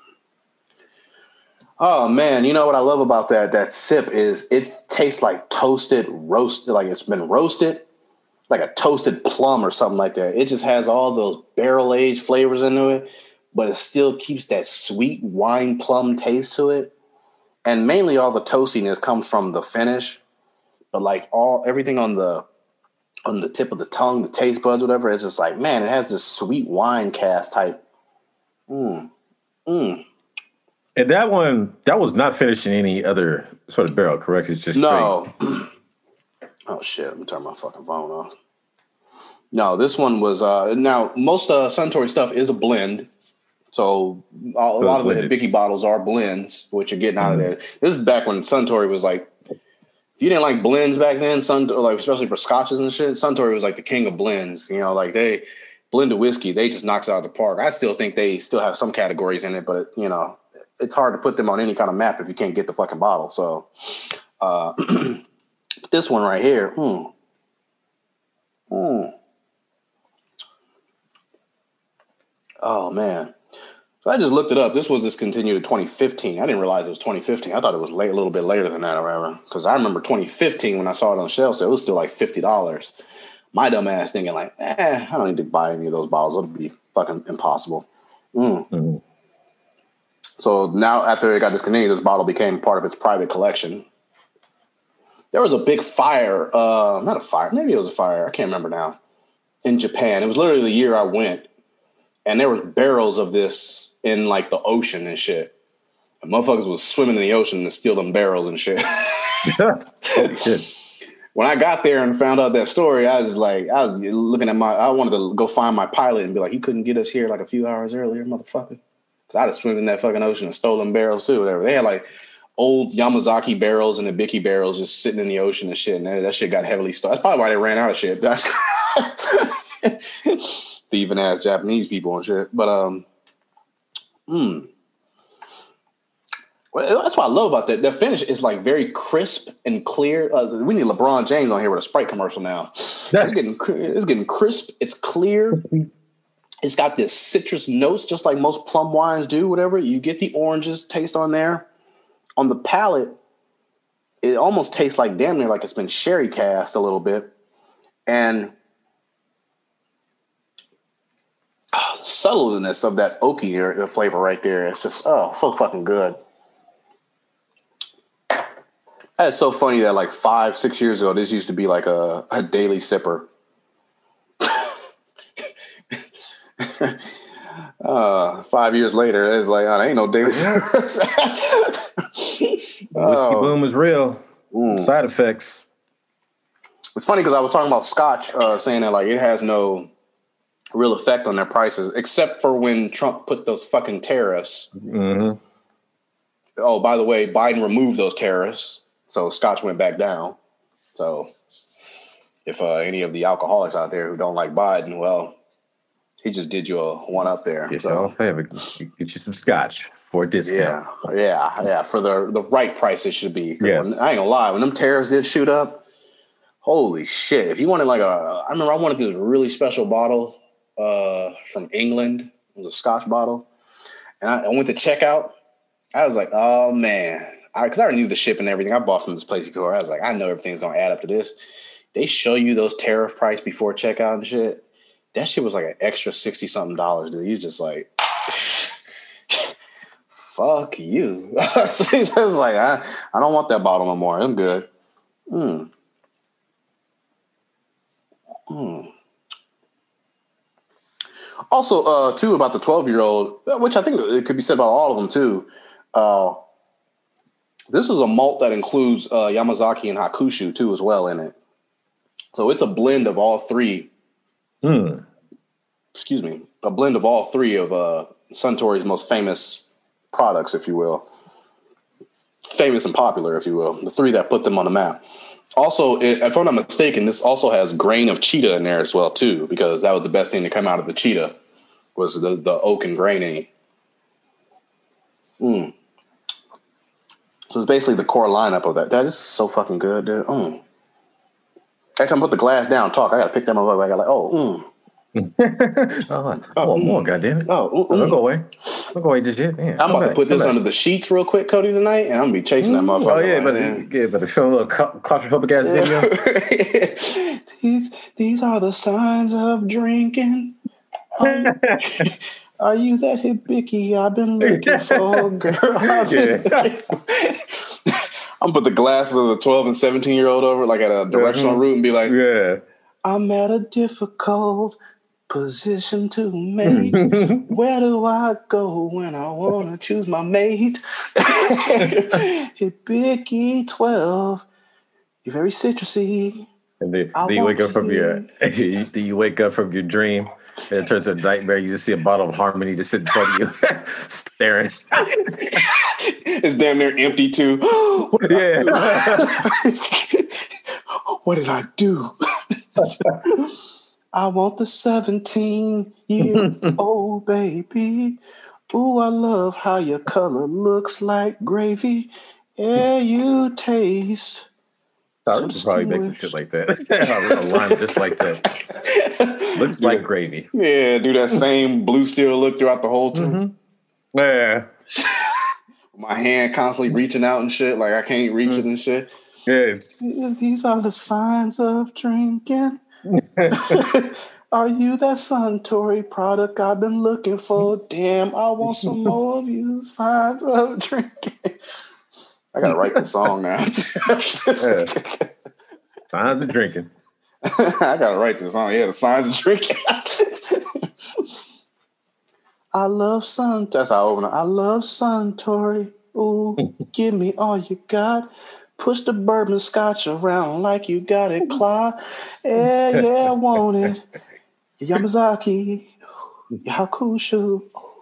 Oh man, you know what I love about that sip is it tastes like toasted roast, like it's been roasted, like a toasted plum or something like that. It just has all those barrel-aged flavors into it, but it still keeps that sweet wine plum taste to it. And mainly all the toastiness comes from the finish, but like everything on the tip of the tongue, the taste buds, whatever, it's just like, man, it has this sweet wine cast type. And that was not finished in any other sort of barrel, correct? It's just no. Oh shit! Let me turn my fucking phone off. No, this one was now most Suntory stuff is a blend. So a lot of the Hibiki bottles are blends, which you're getting out of there. This is back when Suntory was like, if you didn't like blends back then, like especially for scotches and shit, Suntory was like the king of blends. You know, like they blended whiskey, they just knocks it out of the park. I still think they still have some categories in it, but you know, it's hard to put them on any kind of map if you can't get the fucking bottle. So this one right here, oh man. So I just looked it up. This was discontinued in 2015. I didn't realize it was 2015. I thought it was a little bit later than that or whatever. Because I remember 2015 when I saw it on shelf, so it was still like $50. My dumb ass thinking like, I don't need to buy any of those bottles. It'll be fucking impossible. So now after it got discontinued, this bottle became part of its private collection. There was a big fire, not a fire, maybe it was a fire. I can't remember now. In Japan. It was literally the year I went. And there were barrels of this in like the ocean and shit. And motherfuckers was swimming in the ocean to steal them barrels and shit. Holy shit. When I got there and found out that story, I was looking at I wanted to go find my pilot and be like, he couldn't get us here like a few hours earlier, motherfucker. Because I'd have swum in that fucking ocean and stolen barrels too, whatever. They had like old Yamazaki barrels and Hibiki barrels just sitting in the ocean and shit. And that shit got heavily stolen. That's probably why they ran out of shit. Thieving ass Japanese people and shit. But well, that's what I love about that. The finish is like very crisp and clear. We need LeBron James on here with a Sprite commercial now. It's getting crisp. It's clear. It's got this citrus notes, just like most plum wines do. Whatever you get, the oranges taste on there. On the palate, it almost tastes like damn near like it's been sherry cast a little bit, and the subtleness of that oaky flavor right there. It's just so fucking good. It's so funny that like 5-6 years ago, this used to be like a daily sipper. 5 years later, it's like, oh, there ain't no daily sipper. Whiskey boom is real. Side effects. It's funny because I was talking about Scotch, saying that like it has no real effect on their prices, except for when Trump put those fucking tariffs. Mm-hmm. Oh, by the way, Biden removed those tariffs, so Scotch went back down. So if any of the alcoholics out there who don't like Biden, well, he just did you a one up there. Get you some Scotch for a discount. Yeah. For the right price, it should be. Yes. I ain't gonna lie, when them tariffs did shoot up, holy shit! If you wanted like I remember I wanted this really special bottle from England. It was a Scotch bottle, and I went to checkout. I was like, oh man, because I already knew the ship and everything. I bought from this place before. I was like, I know everything's gonna add up to this. They show you those tariff price before checkout and shit. that shit was like an extra $60-something, dude. He's just like, fuck you. So he's just like, I don't want that bottle no more. I'm good. Also, too, about the 12-year-old, which I think it could be said about all of them, too. This is a malt that includes Yamazaki and Hakushu, too, as well in it. So it's a blend of all three. Excuse me. A blend of all three of Suntory's most famous products, if you will. Famous and popular, if you will. The three that put them on the map. Also, if I'm not mistaken, this also has grain of cheetah in there as well, too, because that was the best thing to come out of the cheetah, was the oak and grainy. So it's basically the core lineup of that. That is so fucking good, dude. Every time I put the glass down, talk, I got to pick them up. I got more, goddammit. Don't go away. Don't go away, did you? Yeah, I'm about to put this under the sheets real quick, Cody, tonight, and I'm going to be chasing that motherfucker. Oh, yeah, but show a little claustrophobic ass video. These are the signs of drinking. Are you that hibiki I've been looking for, girl? I'm put the glasses of the 12 and 17-year-old over, like at a directional route, and be like, I'm at a difficult position to make. Where do I go when I want to choose my mate? Hibiki 12, you're very citrusy. And then you wake up from your dream. And it turns into a nightmare. You just see a bottle of Harmony just sitting in front of you, staring. It's damn near empty too. What did I do? I want the 17-year-old baby. Ooh, I love how your color looks like gravy. Yeah, you taste. I would probably make some shit like that. A line just like that. Looks like gravy. Yeah, do that same blue steel look throughout the whole tune. Yeah. My hand constantly reaching out and shit. Like I can't reach it and shit. Yeah. These are the signs of drinking. Are you that Suntory product I've been looking for? Damn, I want some more of you. Signs of drinking. I gotta write the song now. Signs of drinking. I gotta write this song. Yeah, the signs of drinking. I love Sun. That's how I open it. I love Suntory. Ooh, give me all you got. Push the bourbon scotch around like you got it, Clyde. Yeah, I want it. Yamazaki, Hakushu.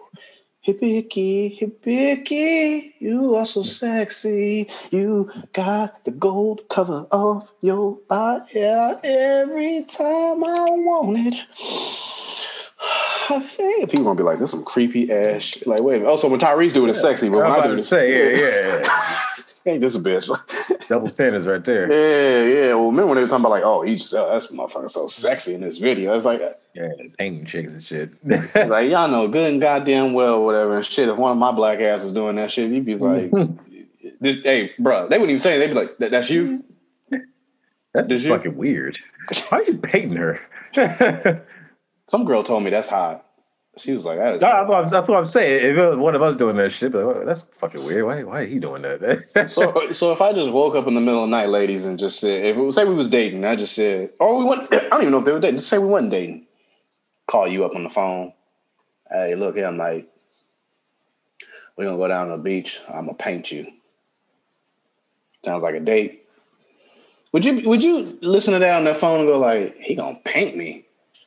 Hibiki, you are so sexy. You got the gold cover of your eye. Yeah, every time I want it. I think people gonna be like, "This some creepy ass shit." Like, wait a minute. Also, when Tyrese do it, it's sexy. But when I do it, ain't this a bitch? Double standards right there. Yeah. Well, remember when they were talking about like, "Oh, that's motherfucker so sexy in this video." It's like, painting chicks and shit. Like y'all know good and goddamn well, whatever and shit. If one of my black ass was doing that shit, you'd be like, "Hey, bro," they wouldn't even say it. They'd be like, "That's you." That's just fucking weird. Why are you painting her? Some girl told me that's hot. She was like, "That is." That's what I'm saying. If it was one of us doing that shit, but that's fucking weird. Why are he doing that? So if I just woke up in the middle of the night, ladies, and just said, if it was, say we was dating, I just said, or we went. I don't even know if they were dating. Just say we wasn't dating. Call you up on the phone. Hey, look here, mate. We're gonna go down to the beach. I'm gonna paint you. Sounds like a date. Would you listen to that on that phone and go like, he gonna paint me?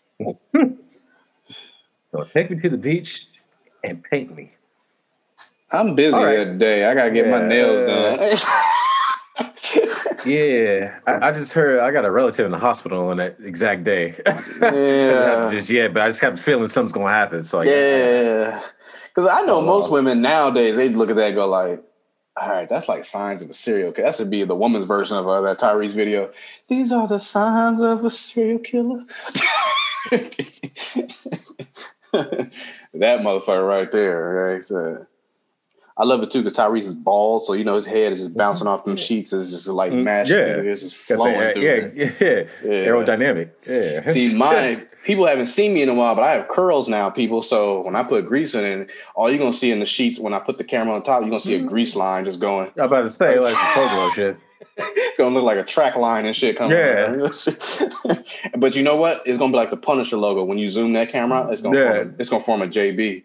So take me to the beach and paint me. I'm busy that day. I gotta get my nails done. Yeah, I just heard I got a relative in the hospital on that exact day. Yeah, but I just got the feeling something's gonna happen. So because I know most women nowadays they look at that and go like, all right, that's like signs of a serial killer. That should be the woman's version of that Tyrese video. These are the signs of a serial killer. That motherfucker right there, right? So, I love it too because Tyrese is bald, so his head is just bouncing off them sheets. It's just like mashed through. It's just flowing through. Yeah. Aerodynamic. Yeah. See, people haven't seen me in a while, but I have curls now, people. So when I put grease in it, all you're gonna see in the sheets when I put the camera on top, you're gonna see a grease line just going. I'm about to say like some shit. It's gonna look like a track line and shit coming. Yeah. But you know what? It's gonna be like the Punisher logo. When you zoom that camera out, it's gonna form a JB.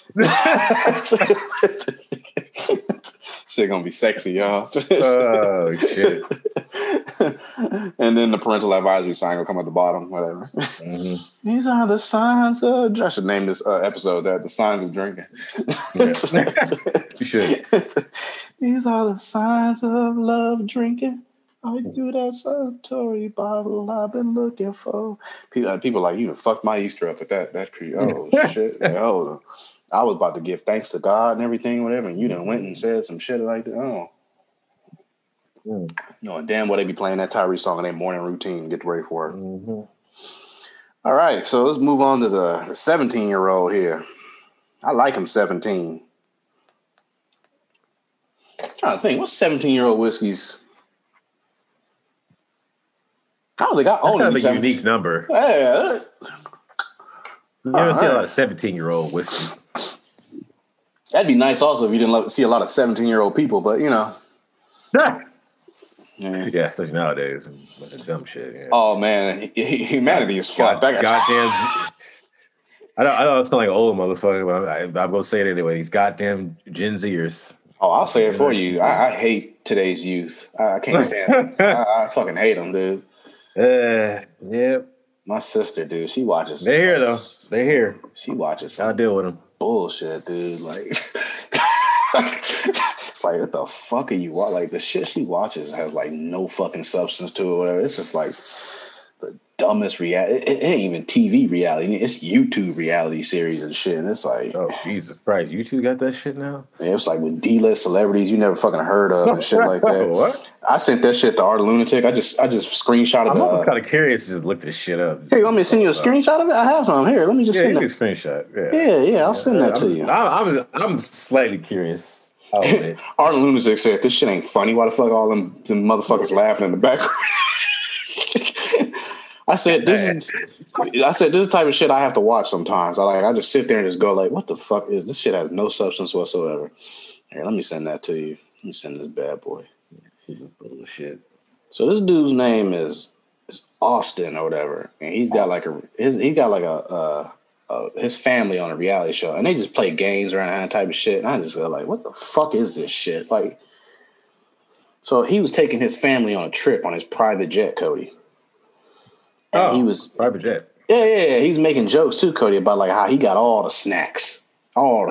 Shit gonna be sexy, y'all. Oh shit. And then the parental advisory sign will come at the bottom, whatever. Mm-hmm. These are the signs of... I should name this episode that the signs of drinking. You should. These are the signs of love drinking. Are you that Suntory bottle I've been looking for? People like, you done fucked my Easter up with that. That's pretty... Oh, shit. Oh, I was about to give thanks to God and everything, whatever, and you done went and said some shit like that. Oh. And damn well they be playing that Tyrese song in their morning routine, get ready for it. Mm-hmm. All right, so let's move on to the 17-year-old here. I like him 17. I'm trying to think, what's 17-year-old whiskeys? I don't think I own a unique number. Yeah. You never see a lot of 17-year-old whiskey. That'd be nice also if you didn't see a lot of 17-year-old people, but Yeah, especially nowadays. Dumb shit. Yeah. Oh, man. Humanity is fucked. Goddamn. I don't sound like an old motherfucker, but I'm going to say it anyway. These goddamn Gen Zers. Oh, I'll say it for you. I hate today's youth. I can't stand them. I fucking hate them, dude. Yeah. My sister, dude, she watches. They're here, though. They're here. She watches. I'll deal with them. Bullshit, dude. Like, it's like, what the fuck are you watching? Like, the shit she watches has like no fucking substance to it, or whatever. It's just like the dumbest reality. It ain't even TV reality. It's YouTube reality series and shit. And it's like, oh Jesus Christ, YouTube got that shit now. Yeah, it's like with D-list celebrities you never fucking heard of and shit like that. What? I sent that shit to Art Lunatic. I just screenshotted. I'm almost kind of curious to just look this shit up. Hey, you want me to send you a screenshot of it? I have some here. Let me just send that. Screenshot. Yeah. I'll send that to you. I'm slightly curious. Art Lunatic said, "This shit ain't funny. Why the fuck all them motherfuckers laughing in the background?" I said, this is the type of shit I have to watch sometimes. I just sit there and just go like, what the fuck is this shit? Has no substance whatsoever. Here, let me send that to you. Let me send this bad boy. Bullshit. So this dude's name is Austin or whatever, and he's got his family on a reality show, and they just play games around that type of shit. And I just go like, what the fuck is this shit? Like, so he was taking his family on a trip on his private jet, Cody. And he was private jet. Yeah. He's making jokes too, Cody, about like how he got all the snacks, Cody.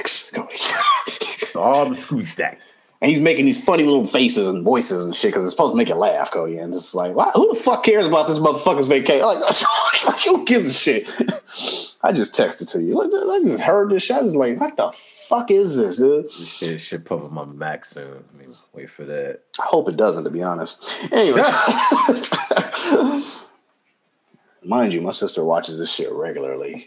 All the food snacks. And he's making these funny little faces and voices and shit because it's supposed to make you laugh, Cody. And it's like, who the fuck cares about this motherfucker's vacation? Like, who gives a shit? I just texted to you. I just heard this shit. I was like, what the fuck is this, dude? This shit pop up my Mac soon. I mean, wait for that. I hope it doesn't, to be honest. Anyway. Mind you, my sister watches this shit regularly.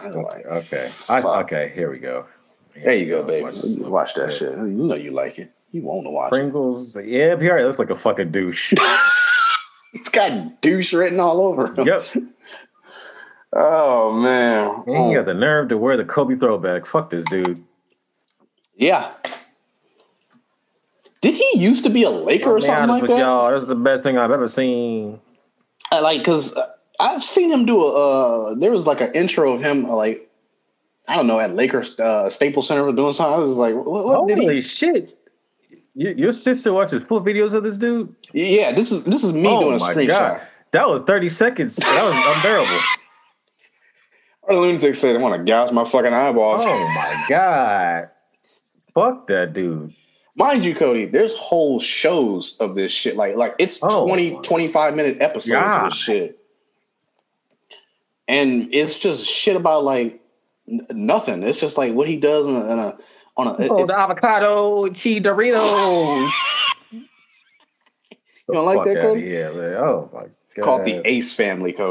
Okay, here we go. There you go, baby. Watch that shit. You know you like it. You want to watch Pringles. Yeah, PR looks like a fucking douche. It's got douche written all over him. Yep. Oh, man. And he got the nerve to wear the Kobe throwback. Fuck this dude. Yeah. Did he used to be a Laker or something like that? Y'all, this is the best thing I've ever seen. Because I've seen him do there was like an intro of him, like, I don't know, at Lakers Staples Center doing something. I was like, what did he? Holy shit. Your sister watches full videos of this dude? Yeah, this is me doing a screenshot. God. That was 30 seconds. That was unbearable. Our lunatic said, I want to gouge my fucking eyeballs. Oh my God. Fuck that dude. Mind you, Cody, there's whole shows of this shit. Like it's 25-minute episodes of this shit. And it's just shit about like nothing. It's just like what he does on the avocado cheese Doritos. You don't like that, Cody? Yeah, man. Oh my God. It's called the Ace Family, Cody.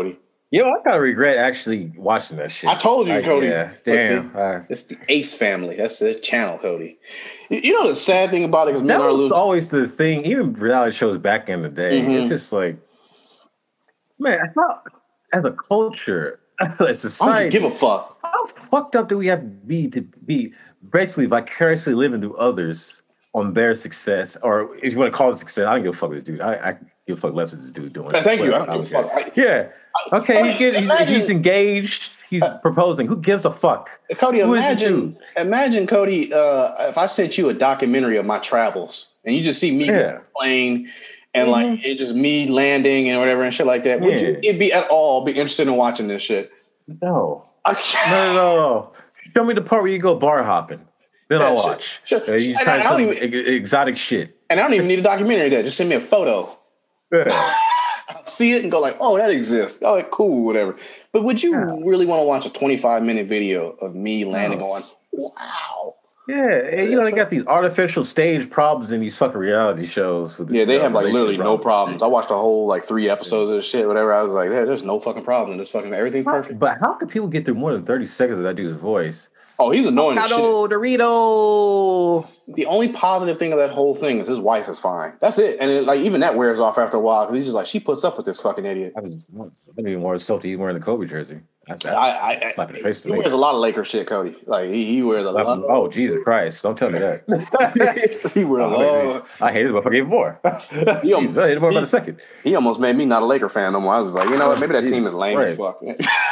Yo, I kind of regret actually watching that shit. I told you, Cody. Yeah, damn. It's the Ace family. That's the channel, Cody. You know the sad thing about it is that was always the thing. Even reality shows back in the day, it's just like, man, I thought as a culture, as society, I don't give a fuck. How fucked up do we have to be basically vicariously living through others on their success, or if you want to call it success? I don't give a fuck with this dude. I give a fuck less with this dude doing. Thank you. I don't give a fuck. Okay, he's engaged. He's proposing. Who gives a fuck? Cody, imagine, Cody, if I sent you a documentary of my travels and you just see me getting a plane and like it's just me landing and whatever and shit like that. Would you be interested in watching this shit? No. No. Show me the part where you go bar hopping. Then I'll watch. Sure. You try some exotic shit. And I don't even need a documentary of that. Just send me a photo. Yeah. I'll see it and go like, oh, that exists. Oh, cool, whatever. But would you really want to watch a 25-minute video of me landing going, wow. Yeah, they got these artificial stage problems in these fucking reality shows. They have like literally no problems. I watched the whole like 3 episodes of this shit, whatever. I was like, there's no fucking problem. This fucking everything's perfect. But how could people get through more than 30 seconds of that dude's voice? Oh, he's annoying as shit. Dorito. The only positive thing of that whole thing is his wife is fine. That's it. And even that wears off after a while because he's just like, she puts up with this fucking idiot. I'd be more salty he's wearing the Kobe jersey. He wears a lot of Lakers shit, Cody. Like he wears a lot. Oh, Jesus Christ! Don't tell me that. He wears a lot. I hated him even more. I hated him more about a second. He almost made me not a Laker fan no more. I was like, you know what? Maybe that team is lame as fuck.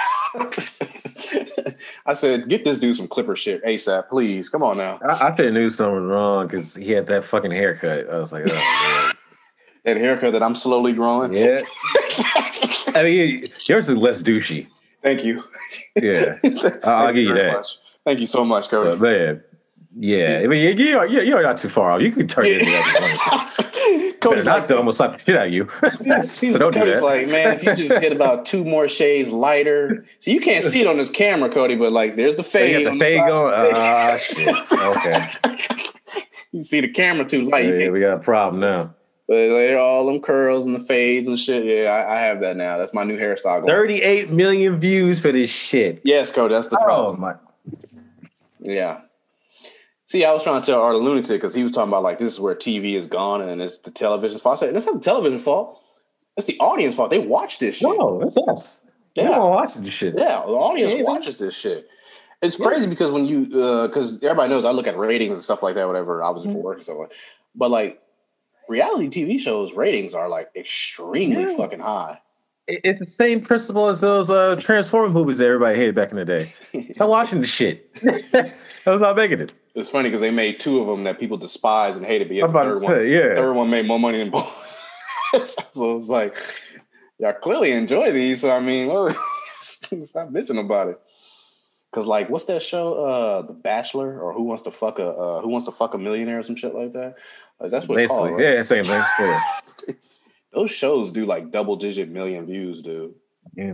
I said, get this dude some Clipper shit ASAP, please. Come on now. I should have knew something was wrong because he had that fucking haircut. I was like, oh, that haircut that I'm slowly growing. Yeah. I mean, yours is less douchey. Thank you. Yeah, I'll give you that. Much. Thank you so much, Cody. Man, yeah. I mean, you're not too far off. You can turn it into Cody's not done. We'll slap the shit out of you. So don't do that. Like, man, if you just hit about 2 more shades lighter. So you can't see it on this camera, Cody, but like there's the fade. You got the fade going. Shit. Okay. You see the camera too light. Yeah, we got a problem now. But they're all them curls and the fades and shit. Yeah, I have that now. That's my new hairstyle. 38 million views for this shit. Yes, Cody, that's the problem. Yeah. See, I was trying to tell Art Lunatic because he was talking about like this is where TV is gone and it's the television's fault. I said, that's not the television's fault. That's the audience fault. They watch this shit. No, it's us. Yeah. We don't watch this shit. Yeah, the audience watches this shit. It's crazy because when you because everybody knows I look at ratings and stuff like that, whatever, obviously for work and stuff like that. But like reality TV shows ratings are like extremely fucking high. It's the same principle as those Transformers movies that everybody hated back in the day. Stop watching the shit. That was not making it. It's funny because they made 2 of them that people despise and hated, but yet the third one made more money than both. So it's like, y'all clearly enjoy these. So I mean, stop bitching about it. Because like, what's that show? The Bachelor or Who Wants to Fuck a Millionaire or some shit like that? That's what it's called. Right? Yeah, same thing. Yeah. Those shows do like double-digit million views, dude. Yeah.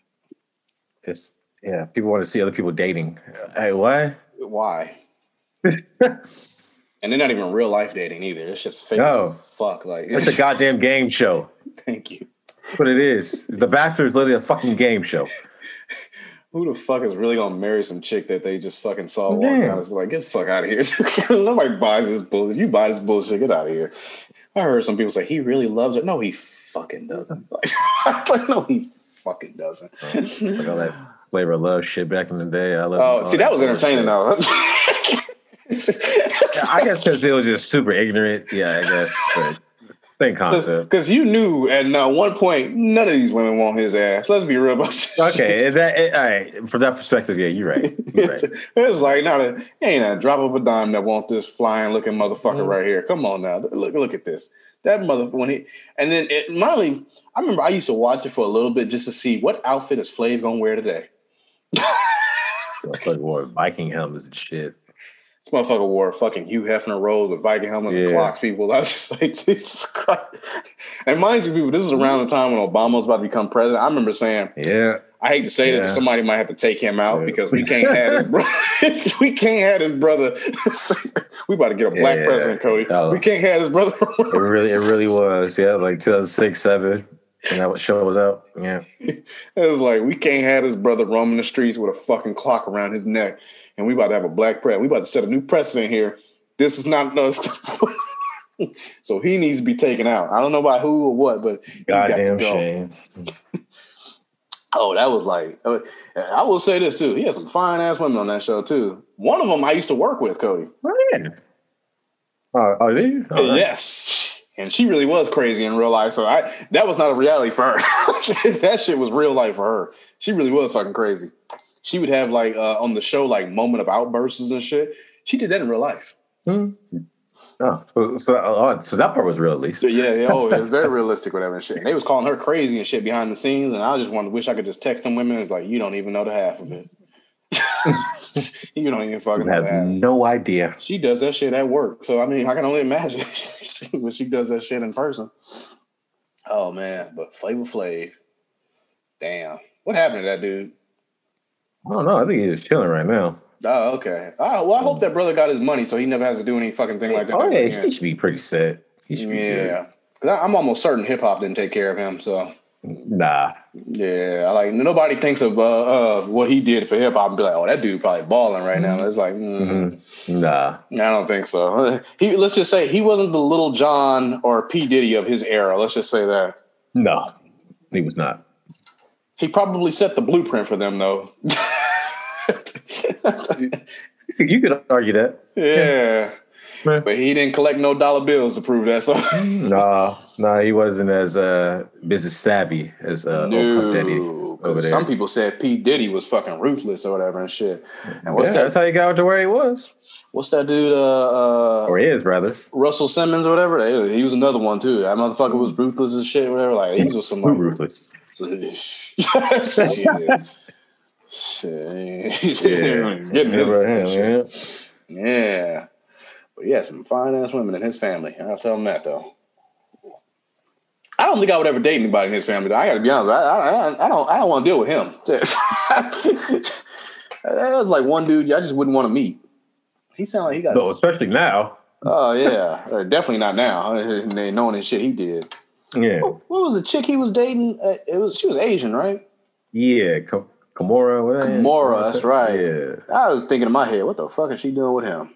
People want to see other people dating. Hey, why? Why? And they're not even real life dating either. It's just fake as fuck. Like it's a goddamn game show. Thank you. That's what it is. The Bachelor is literally a fucking game show. Who the fuck is really gonna marry some chick that they just fucking saw walk down? It's like, get the fuck out of here. Nobody buys this bullshit. If you buy this bullshit, get out of here. I heard some people say he really loves it. No, he fucking doesn't. Like, no, he fucking doesn't. Like all that Flavor of Love shit back in the day. I love. Oh, see, that was entertaining though. I guess because it was just super ignorant. Yeah, I guess. But same concept. Because you knew at one point none of these women want his ass. Let's be real about this. Okay, all right. From that perspective, yeah, you're right. It's like ain't a drop of a dime that want this flying looking motherfucker right here. Come on now, look at this. That motherfucker. And then I remember I used to watch it for a little bit just to see what outfit is Flav gonna wear today. Motherfucker wore Viking helmets and shit. This motherfucker wore a fucking Hugh Hefner robe with Viking helmets and clocks, people. I was just like, Jesus Christ. And mind you, people, this is around the time when Obama was about to become president. I remember saying, I hate to say that, but somebody might have to take him out because we can't have his brother. We can't have his brother. We about to get a black president, Cody. We can't have his brother. It really was. Yeah, like 2006, 2007. And that show was out. Yeah. It was like, we can't have this brother roaming the streets with a fucking clock around his neck. And we about to have a black press. We about to set a new precedent here. This is not us. So he needs to be taken out. I don't know by who or what, but goddamn shame. Oh, that was like, I will say this too. He had some fine ass women on that show too. One of them I used to work with, Cody. Man. Oh, did you? Oh, yes. And she really was crazy in real life. So that was not a reality for her. That shit was real life for her. She really was fucking crazy. She would have like on the show, like moment of outbursts and shit. She did that in real life. Mm-hmm. Oh, so that part was real at least. So it was very realistic, whatever and shit. And they was calling her crazy and shit behind the scenes. And I just wish I could just text them women. It's like, you don't even know the half of it. You don't even fucking know have no idea. She does that shit at work. So, I mean, I can only imagine when she does that shit in person. Oh, man. But Flavor Flav. Damn. What happened to that dude? I don't know. I think he's just chilling right now. Oh, okay. Well, I hope that brother got his money so he never has to do any fucking thing like that. Oh, yeah. He should be pretty set. He should be good. Because I'm almost certain hip-hop didn't take care of him, so... Nah. Yeah, like nobody thinks of what he did for hip hop and be like, oh, that dude probably balling right now. It's like, nah, I don't think so. Let's just say he wasn't the Little John or P. Diddy of his era. Let's just say that. No, he was not. He probably set the blueprint for them, though. You could argue that. Yeah. But he didn't collect no dollar bills to prove that. So no, he wasn't as business savvy as Puff Daddy over there. Some people said P. Diddy was fucking ruthless or whatever and shit. And that's how he got to where he was. What's that dude? Or is rather Russell Simmons or whatever. He was another one too. That motherfucker was ruthless as shit. Whatever. Like he was some like, ruthless. Yeah. But yeah, some fine ass women in his family. I'll tell him that though. I don't think I would ever date anybody in his family. Though. I got to be honest. I don't want to deal with him. That was like one dude I just wouldn't want to meet. He sounded like he got. No, especially now. Oh yeah, definitely not now. Knowing the shit he did. Yeah. What was the chick he was dating? She was Asian, right? Yeah. Kimura, that's right. Yeah. I was thinking in my head, what the fuck is she doing with him?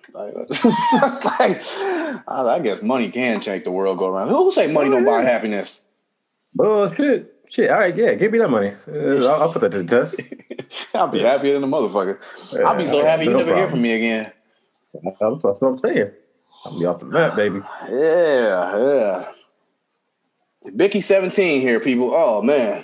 I guess money can make the world go around. Who say money don't buy happiness? Oh, shit. All right, yeah, give me that money. I'll put that to the test. I'll be happier than a motherfucker. Yeah, I'll be so happy you never hear from me again. That's what I'm saying. I'll be off the map, baby. Yeah. Bicky 17 here, people. Oh, man.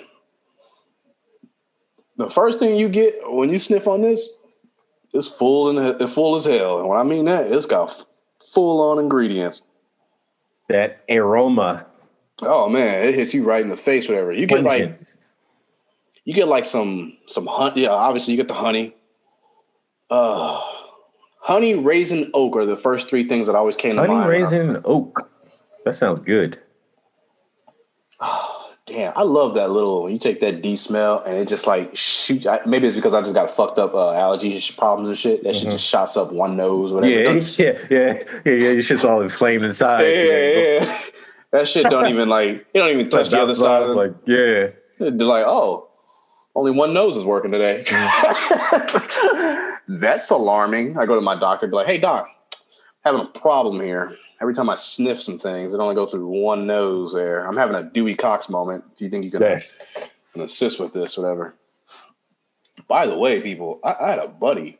The first thing you get when you sniff on this, it's full as hell. And when I mean that, it's got full-on ingredients. That aroma. Oh man, it hits you right in the face. Whatever you get, some honey. Yeah, obviously you get the honey. Honey, raisin, oak are the first three things that always came to mind. Honey, raisin, oak. That sounds good. Damn, I love that little, when you take that D smell and it just like shoot. Maybe it's because I just got fucked up allergies problems and shit. That shit just shots up one nose, whatever. Yeah. Your shit's all inflamed inside. Yeah. That shit don't even it don't even touch the other side of it. Yeah. They're like, oh, only one nose is working today. That's alarming. I go to my doctor, be like, hey doc, having a problem here. Every time I sniff some things, it only goes through one nose there. I'm having a Dewey Cox moment. Do you think you can assist with this, whatever? By the way, people, I had a buddy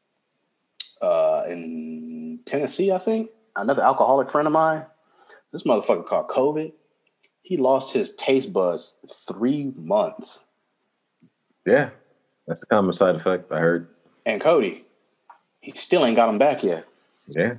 in Tennessee, I think. Another alcoholic friend of mine. This motherfucker caught COVID. He lost his taste buds 3 months. Yeah, that's a common side effect, I heard. And Cody, he still ain't got them back yet. Yeah.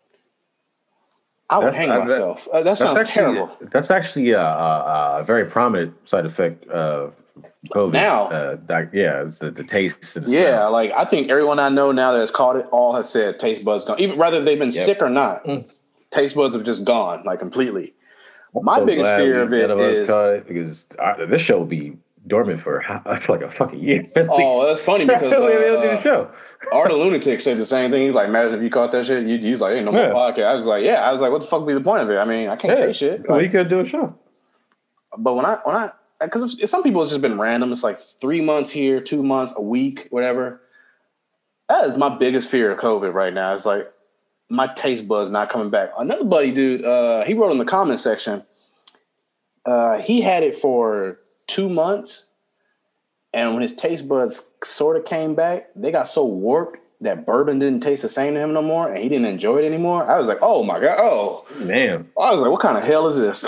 I would hang myself. That sounds terrible. That's actually a very prominent side effect of COVID. Now, it's the taste. And smell. Like I think everyone I know now that has caught it all has said taste buds gone. Even whether they've been sick or not, taste buds have just gone like completely. My biggest fear of it is because this show will be dormant for like a fucking year. Oh, that's funny because Art the Lunatic said the same thing. He's like, imagine if you caught that shit. He's like, ain't no more podcast. I was like, what the fuck would be the point of it? I mean, I can't taste shit. Well, you could do a show. But when I because some people it's just been random. It's like 3 months here, 2 months, a week, whatever. That is my biggest fear of COVID right now. It's like my taste buds not coming back. Another buddy, dude, he wrote in the comment section. He had it for 2 months, and when his taste buds sort of came back, they got so warped that bourbon didn't taste the same to him no more, and he didn't enjoy it anymore. I was like, oh my God. Oh, damn. I was like, what kind of hell is this?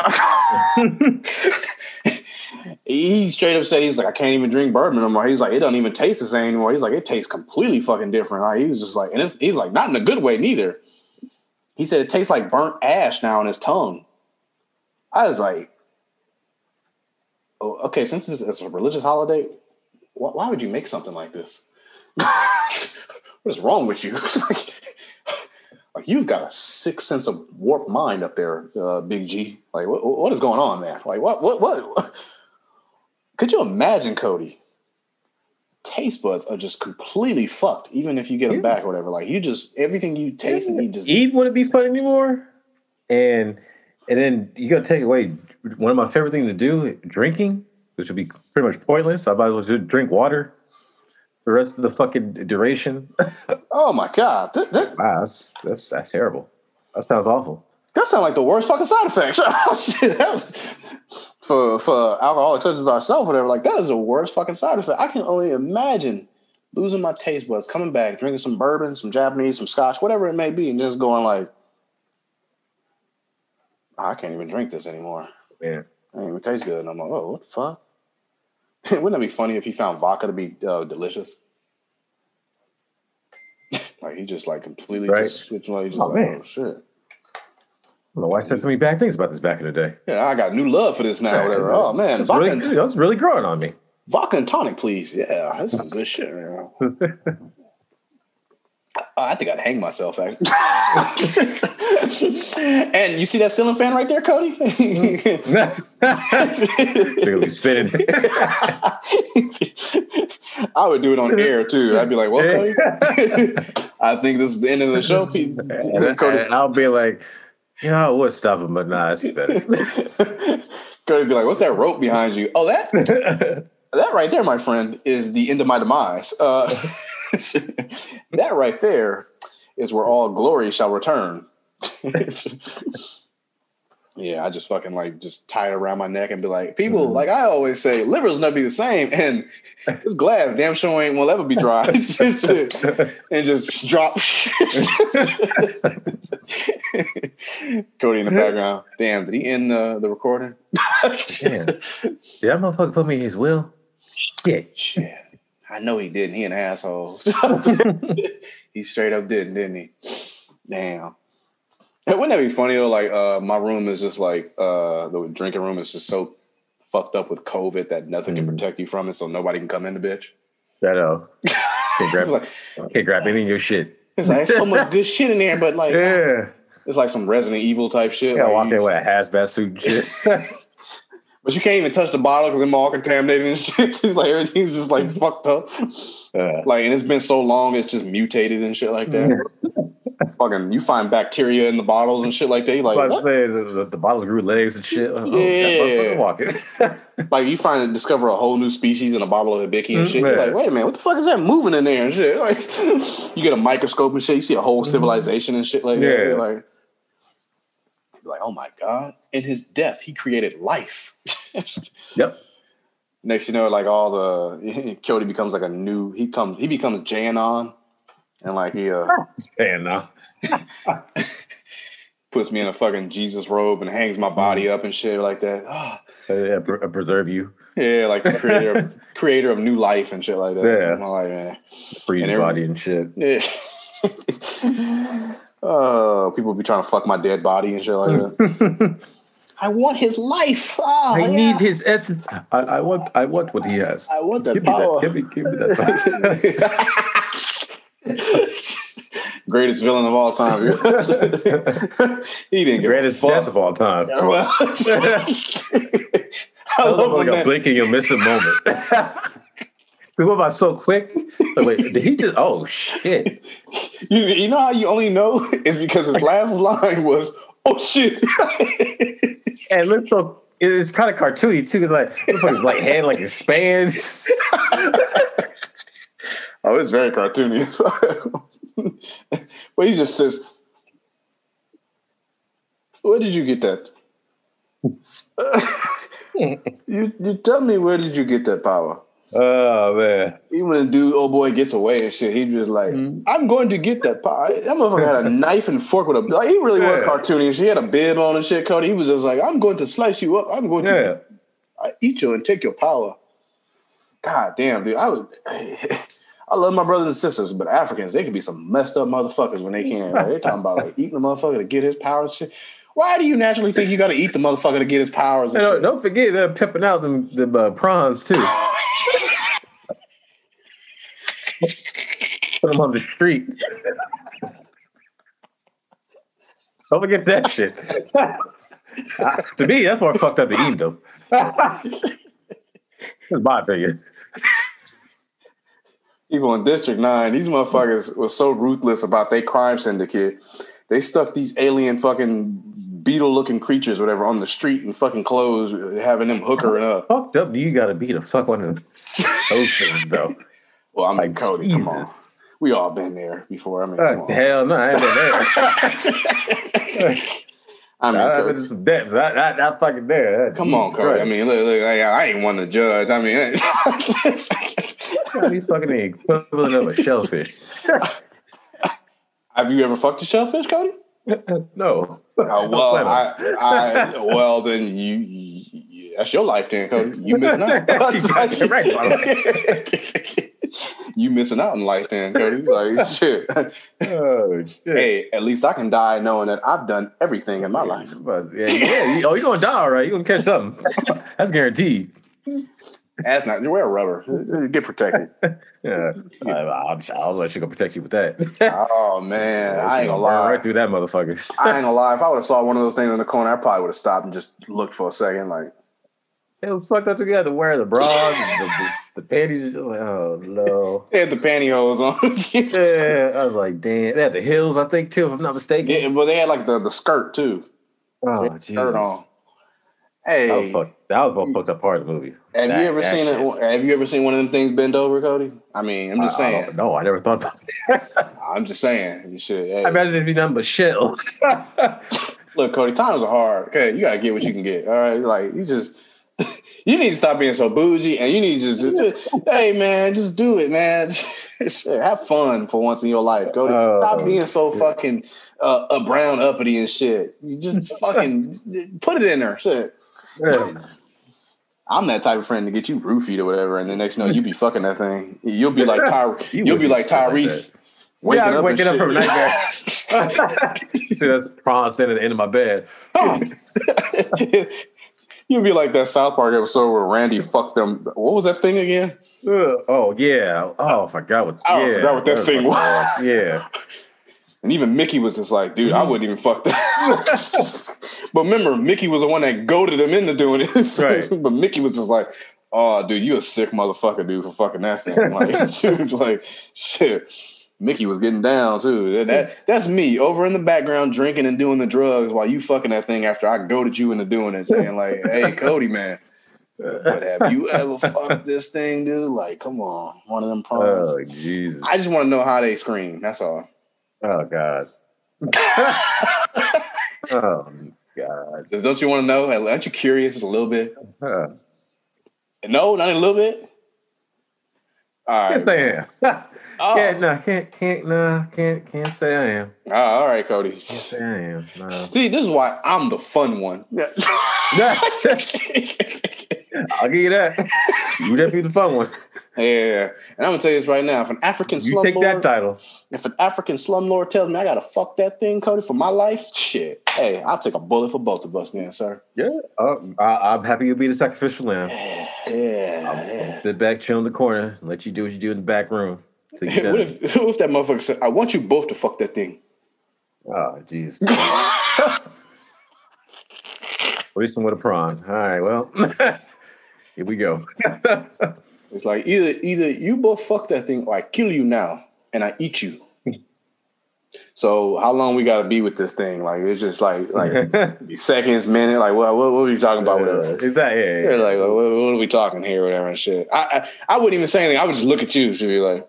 He straight up said, he's like, I can't even drink bourbon no more. He's like, it doesn't even taste the same anymore. He's like, it tastes completely fucking different. Like, he was just like, and he's like, not in a good way neither. He said it tastes like burnt ash now on his tongue. I was like, oh, okay, since it's a religious holiday, why would you make something like this? What is wrong with you? like you've got a sick sense of warped mind up there, Big G. Like, what is going on, man? Like, what? Could you imagine, Cody? Taste buds are just completely fucked, even if you get them back or whatever. Like, you just, everything you taste and you just... Eat wouldn't be fun anymore. And then you got to take away one of my favorite things to do, drinking, which would be pretty much pointless. I might as well just drink water the rest of the fucking duration. Oh, my God. Wow, that's terrible. That sounds awful. That sounds like the worst fucking side effects. For alcoholic such as ourselves, whatever, like that is the worst fucking side effect. I can only imagine losing my taste buds, coming back, drinking some bourbon, some Japanese, some scotch, whatever it may be, and just going like, oh, I can't even drink this anymore. Yeah, it ain't even taste good. And I'm like, oh, what the fuck? Wouldn't that be funny if he found vodka to be delicious? Like he just like completely just switched. Like, just oh shit. I don't know why I said so many bad things about this back in the day. Yeah, I got new love for this now. Yeah, whatever. Oh man, that's really growing on me. Vodka and tonic, please. Yeah, that's some good shit. I think I'd hang myself, actually. And you see that ceiling fan right there, Cody? They're gonna be spinning. I would do it on air too. I'd be like, "Well, Cody, I think this is the end of the show." Cody, I'll be like, I would stop him, but nah, it's better. Cody'd be like, "What's that rope behind you?" Oh, that right there, my friend, is the end of my demise. That right there is where all glory shall return. Yeah, I just fucking like just tie it around my neck and be like, people, like I always say, livers never be the same, and this glass damn sure will ever be dry. And just drop. Cody in the background. Damn, did he end the recording? Damn. Did that motherfucker put me in his will? Shit. I know he didn't. He an asshole. He straight up didn't he? Damn. Wouldn't that be funny though? Like my room is just like the drinking room is just so fucked up with COVID that nothing can protect you from it, so nobody can come in the bitch. Can't grab any of your shit. It's like so much good shit in there, but like it's like some Resident Evil type shit. Yeah, like, walk in with a hazmat suit and shit. But you can't even touch the bottle because they're all contaminated and shit too. Like everything's just like fucked up. Like, and it's been so long, it's just mutated and shit like that. Fucking, you find bacteria in the bottles and shit like that. You're like, what? The bottles grew legs and shit. Like you discover a whole new species in a bottle of Hibiki and shit. You're like, wait a minute, what the fuck is that moving in there and shit? Like, you get a microscope and shit. You see a whole civilization and shit like that. You're like, oh my God. In his death, he created life. Yep. Next, you know, like Cody becomes like he becomes Janon, and like he puts me in a fucking Jesus robe and hangs my body up and shit like that. Preserve you. Yeah, like the creator of new life and shit like that. Yeah. I'm like, man. Free body and shit. Yeah. People be trying to fuck my dead body and shit like that. I want his life. Oh, I need his essence. I want what he has. I want that power. Give me that power. Greatest villain of all time. He didn't get greatest death of all time. I love like a blink and you'll miss a moment. We went by so quick. Like, wait, did he just? Oh shit! You know how you only know is because his last line was, "Oh shit!" And it it's kind of cartoony too. It's like his like hand like expands. Oh, it's very cartoony. But he just says, "Where did you get that?" you tell me, where did you get that power? Oh man! Even when the old boy gets away and shit, he just like, I'm going to get that power. That motherfucker had a knife and fork with a like. He really was cartoony. She had a bib on and shit, Cody. He was just like, I'm going to slice you up. I'm going to eat you and take your power. God damn, dude. I love my brothers and sisters, but Africans, they can be some messed up motherfuckers when they can. Right? They're talking about like eating the motherfucker to get his power and shit. Why do you naturally think you got to eat the motherfucker to get his powers and shit? Don't forget they're pimping out the prawns too. Put them on the street. Don't forget that shit. To me, that's more fucked up to eat them. That's my opinion. People in District 9, these motherfuckers were so ruthless about their crime syndicate. They stuck these alien fucking beetle-looking creatures, whatever, on the street in fucking clothes, having them hookering up. Fucked up. Do you got to be the fuck one of those things, though? Well, I mean, like, Cody, Jesus. Come on. We all been there before. I mean, hell no, I ain't been there. I mean, I've been to some depths. Not fucking there. Come on, Cody. I mean, look, I ain't one to judge. I mean, he's fucking the equivalent of a shellfish. Have you ever fucked a shellfish, Cody? No. Well, then you that's your life, then, Cody. You missing out. You missing out in life, then, Cody. Like shit. Oh shit. Hey, at least I can die knowing that I've done everything in my life. Yeah. You're gonna die, all right. You're gonna catch something. That's guaranteed. That's not. You wear a rubber. Get protected. Yeah, I'll let you go protect you with that. Oh man, I ain't gonna lie. Right through that motherfucker. I ain't gonna lie. If I would have saw one of those things in the corner, I probably would have stopped and just looked for a second. Like it was fucked up. You had to wear the bras, and the panties. Like, oh no, they had the pantyhose on. Yeah, I was like, damn. They had the heels, I think, too, if I'm not mistaken. Yeah, but they had like the skirt too. Oh, Jesus. Skirt on. Hey, that was one fucked up part of the movie. Have you ever seen it? Have you ever seen one of them things bend over, Cody? I mean, I'm just saying. No, I never thought about it. I'm just saying. You should. Hey. I imagine it'd be nothing but shell. Look, Cody, times are hard. Okay, you gotta get what you can get. All right, like you need to stop being so bougie, and you need to just hey man, just do it, man. Have fun for once in your life, Cody. Stop being so fucking a brown uppity and shit. You just fucking put it in there, shit. Yeah. I'm that type of friend to get you roofied or whatever, and the next you be fucking that thing. You'll be like you'll be like Tyrese. Waking up from a nightmare. See, that's prawn standing at the end of my bed. You'll be like that South Park episode where Randy fucked them. What was that thing again? Oh yeah. Oh, I forgot what that thing was. Yeah. And even Mickey was just like, dude, I wouldn't even fuck that. But remember, Mickey was the one that goaded him into doing it. Right. But Mickey was just like, oh, dude, you a sick motherfucker, dude, for fucking that thing. Like, dude, like, shit. Mickey was getting down, too. That's me over in the background drinking and doing the drugs while you fucking that thing after I goaded you into doing it, saying like, hey, Cody, man, but have you ever fucked this thing, dude? Like, come on. One of them prawns. Oh, Jesus. I just want to know how they scream. That's all. Oh, God. Oh, God. Don't you want to know? Aren't you curious just a little bit? No, not a little bit? All right. Yes, I am. Can't say I am. Oh, all right, Cody. Can't say I am. No. See, this is why I'm the fun one. I'll give you that. You definitely the fun one. Yeah, and I'm gonna tell you this right now: if an African slumlord, that title. If an African slumlord tells me I gotta fuck that thing, Cody, for my life, shit. Hey, I'll take a bullet for both of us, then, sir. Yeah, I'm happy you'll be the sacrificial lamb. Yeah. I'll sit back, chill in the corner, and let you do what you do in the back room. What if that motherfucker said, "I want you both to fuck that thing"? Oh, jeez. Racing with a prawn. All right, well. Here we go. It's like either you both fuck that thing or I kill you now and I eat you. So how long we got to be with this thing? Like it's just like seconds, minute. Like what are we talking about? Whatever. Exactly. Yeah. Like what are we talking here? Whatever and shit. I wouldn't even say anything. I would just look at you to be like,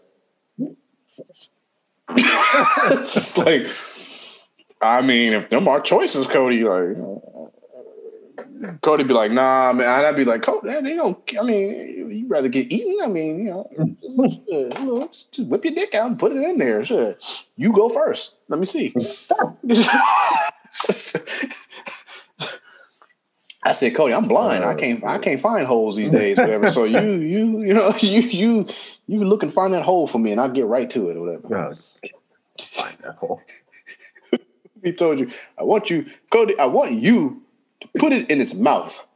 it's like. I mean, if them are choices, Cody, like Cody be like, nah, man. I'd be like, Cody, they don't. I mean, you rather get eaten. I mean, just whip your dick out and put it in there. Sure, you go first. Let me see. I said, Cody, I'm blind. I can't find holes these days, whatever. So you look and find that hole for me, and I'll get right to it, or whatever. No, find that hole. He told you, I want you to put it in its mouth.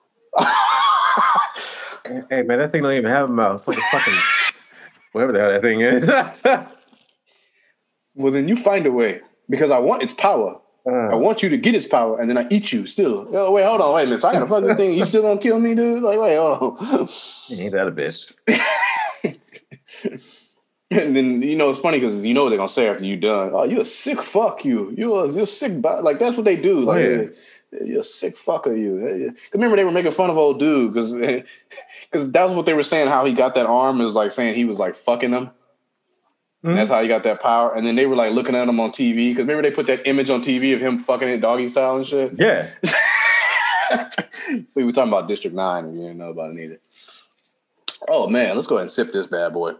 Hey, man, that thing don't even have a mouth. It's like a fucking whatever the hell that thing is. Well, then you find a way because I want its power. I want you to get its power, and then I eat you still. Yo, wait, hold on, wait a minute. So I got a fucking thing. You still gonna kill me, dude? Like, wait, hold on. Ain't that a bitch? And then it's funny because you know what they're gonna say after you done. Oh, you're a sick fuck. You're sick. Like that's what they do. Like you're a sick fucker. You. Remember they were making fun of old dude because that was what they were saying. How he got that arm is like saying he was like fucking them. Mm-hmm. And that's how he got that power. And then they were like looking at him on TV because remember they put that image on TV of him fucking it doggy style and shit. Yeah. We were talking about District 9 if you didn't know about it either. Oh man, let's go ahead and sip this bad boy.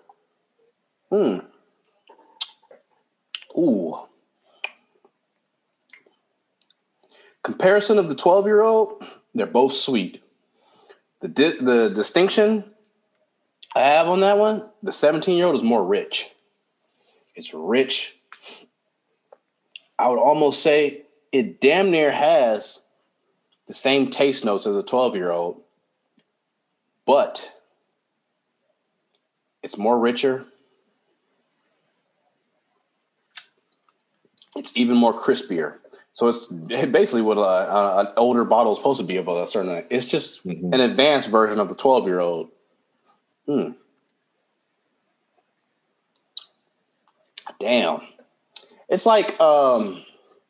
Ooh. Comparison of the 12-year-old, they're both sweet. The distinction I have on that one, the 17-year-old is more rich. It's rich. I would almost say it damn near has the same taste notes as a 12-year-old, but it's more richer. It's even more crispier. So it's basically what an older bottle is supposed to be of a certain. It's just an advanced version of the 12-year-old. Damn. It's like, God,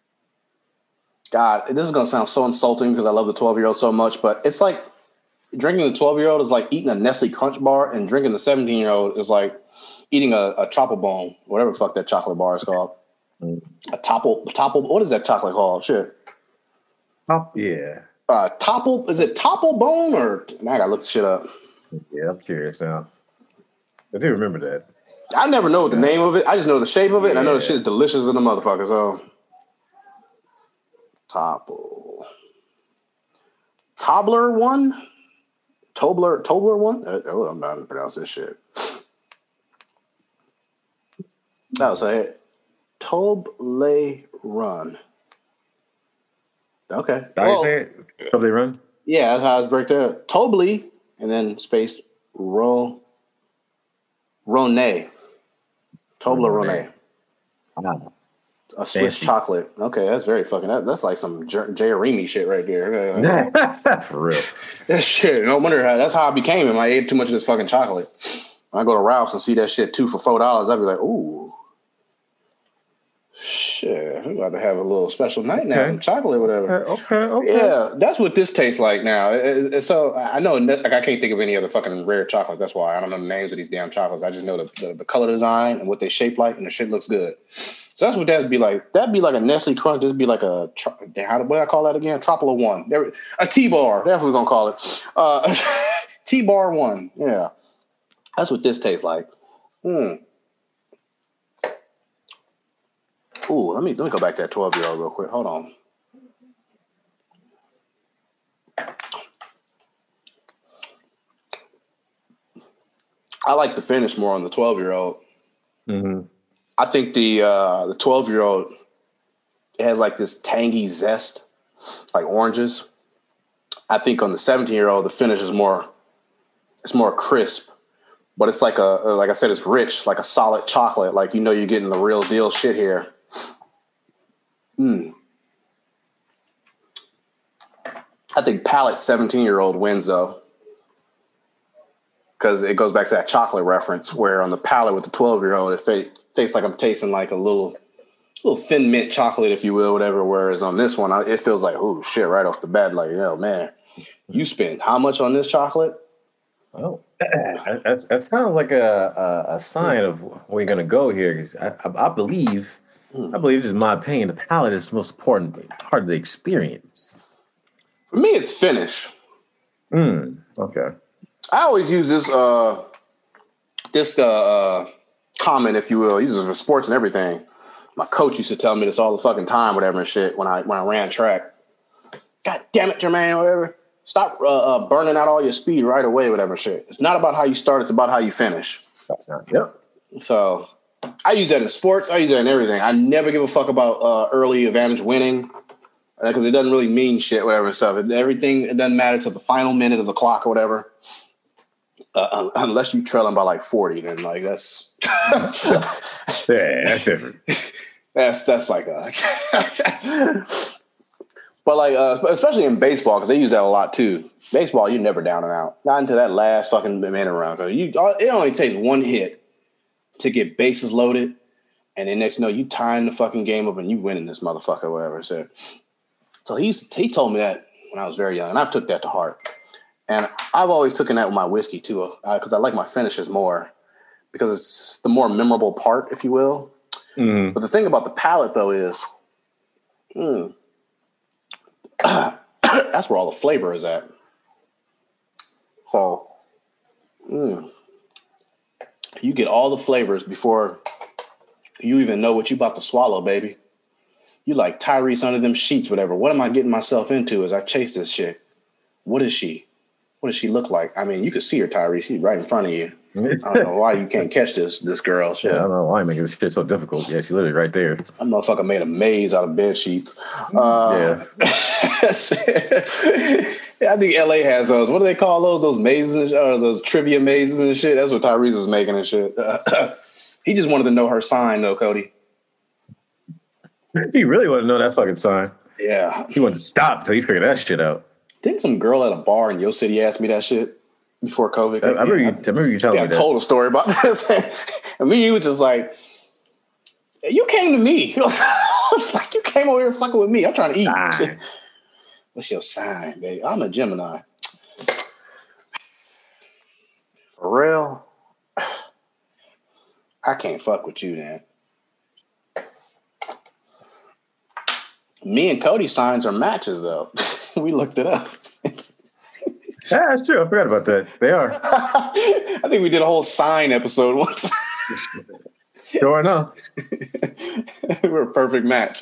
this is going to sound so insulting because I love the 12-year-old so much, but it's like drinking the 12-year-old is like eating a Nestle Crunch bar, and drinking the 17-year-old is like eating a Chocolate Bone, whatever the fuck that chocolate bar is called. A topple. What is that chocolate called? Shit. Yeah. Topple. Is it Topple Bone or? Now I gotta look the shit up. Yeah, I'm curious now. I do remember that. I never know what the name of it. I just know the shape of it, and I know the shit's delicious in the motherfucker. So, Topple. Tobler one. Tobler one. Oh, I'm not gonna pronounce this shit. No, so Toblerone. Okay. How you say it? Toblerone? Yeah, that's how it's break there. Tobley and then spaced Rone. Toblerone. Wow. A Swiss chocolate. Okay, that's very fucking. That's like some Jeremy shit right there. For real. That shit. No wonder that's how I became him. I ate too much of this fucking chocolate. When I go to Ralph's and see that shit 2 for $4, I'd be like, ooh. Shit, we're about to have a little special night now. Some chocolate or whatever. Okay. Yeah, that's what this tastes like now. So I know, like, I can't think of any other fucking rare chocolate. That's why I don't know the names of these damn chocolates. I just know the color design and what they shape like, and the shit looks good. So that's what that would be like. That'd be like a Nestle Crunch. This would be like a, what do I call that again? Tropical one. A T-bar. That's what we're going to call it. T-bar one. Yeah. That's what this tastes like. Ooh, let me go back to that 12-year-old real quick. Hold on. I like the finish more on the 12-year-old. Mm-hmm. I think the 12-year-old, it has like this tangy zest, like oranges. I think on the 17-year-old, the finish is more crisp, but it's like like I said, it's rich, like a solid chocolate. Like, you're getting the real deal shit here. I think palate 17-year-old wins though, because it goes back to that chocolate reference where on the palate with the 12-year-old, it tastes like I'm tasting like a little little thin mint chocolate, if you will, whatever. Whereas on this one, it feels like, oh shit, right off the bat, like, yo, man, you spent how much on this chocolate? Oh, that's kind of like a sign of where you're gonna go here. 'Cause I believe, this is my opinion. The palate is the most important part of the experience. For me, it's finish. Okay. I always use this comment, if you will. I use this for sports and everything. My coach used to tell me this all the fucking time, whatever and shit. When I ran track, God damn it, Jermaine, whatever. Stop burning out all your speed right away, whatever shit. It's not about how you start; it's about how you finish. Yep. So I use that in sports. I use that in everything. I never give a fuck about early advantage winning because it doesn't really mean shit, whatever stuff. It doesn't matter to the final minute of the clock or whatever. Unless you trailing by like 40, then like that's yeah, that's different. that's like but like especially in baseball because they use that a lot too. Baseball, you're never down and out, not into that last fucking minute round because it only takes one hit to get bases loaded, and then next you know you tying the fucking game up and you winning this motherfucker, or whatever. So he told me that when I was very young, and I've took that to heart. And I've always taken that with my whiskey, too, because I like my finishes more because it's the more memorable part, if you will. Mm. But the thing about the palate, though, is that's where all the flavor is at. So you get all the flavors before you even know what you're about to swallow, baby. You like Tyrese under them sheets, whatever. What am I getting myself into as I chase this shit? What is she? What does she look like? I mean, you can see her, Tyrese. She's right in front of you. I don't know why you can't catch this girl. Shit. Yeah, I don't know why making this shit so difficult. Yeah, she literally right there. That motherfucker made a maze out of bed sheets. Yeah. Yeah, I think LA has those. What do they call those? Those mazes or those trivia mazes and shit. That's what Tyrese was making and shit. He just wanted to know her sign, though, Cody. He really wanted to know that fucking sign. Yeah. He wanted to stop until he figured that shit out. Didn't some girl at a bar in Yo City ask me that shit before COVID? I remember you telling me that. I told a story about this. And me and you were just like, you came to me. I was like, you came over here fucking with me. I'm trying to eat. What's your sign, baby? I'm a Gemini. For real? I can't fuck with you, man. Me and Cody's signs are matches, though. We looked it up. Yeah, that's true. I forgot about that. They are. I think we did a whole sign episode once. Sure enough. We're a perfect match.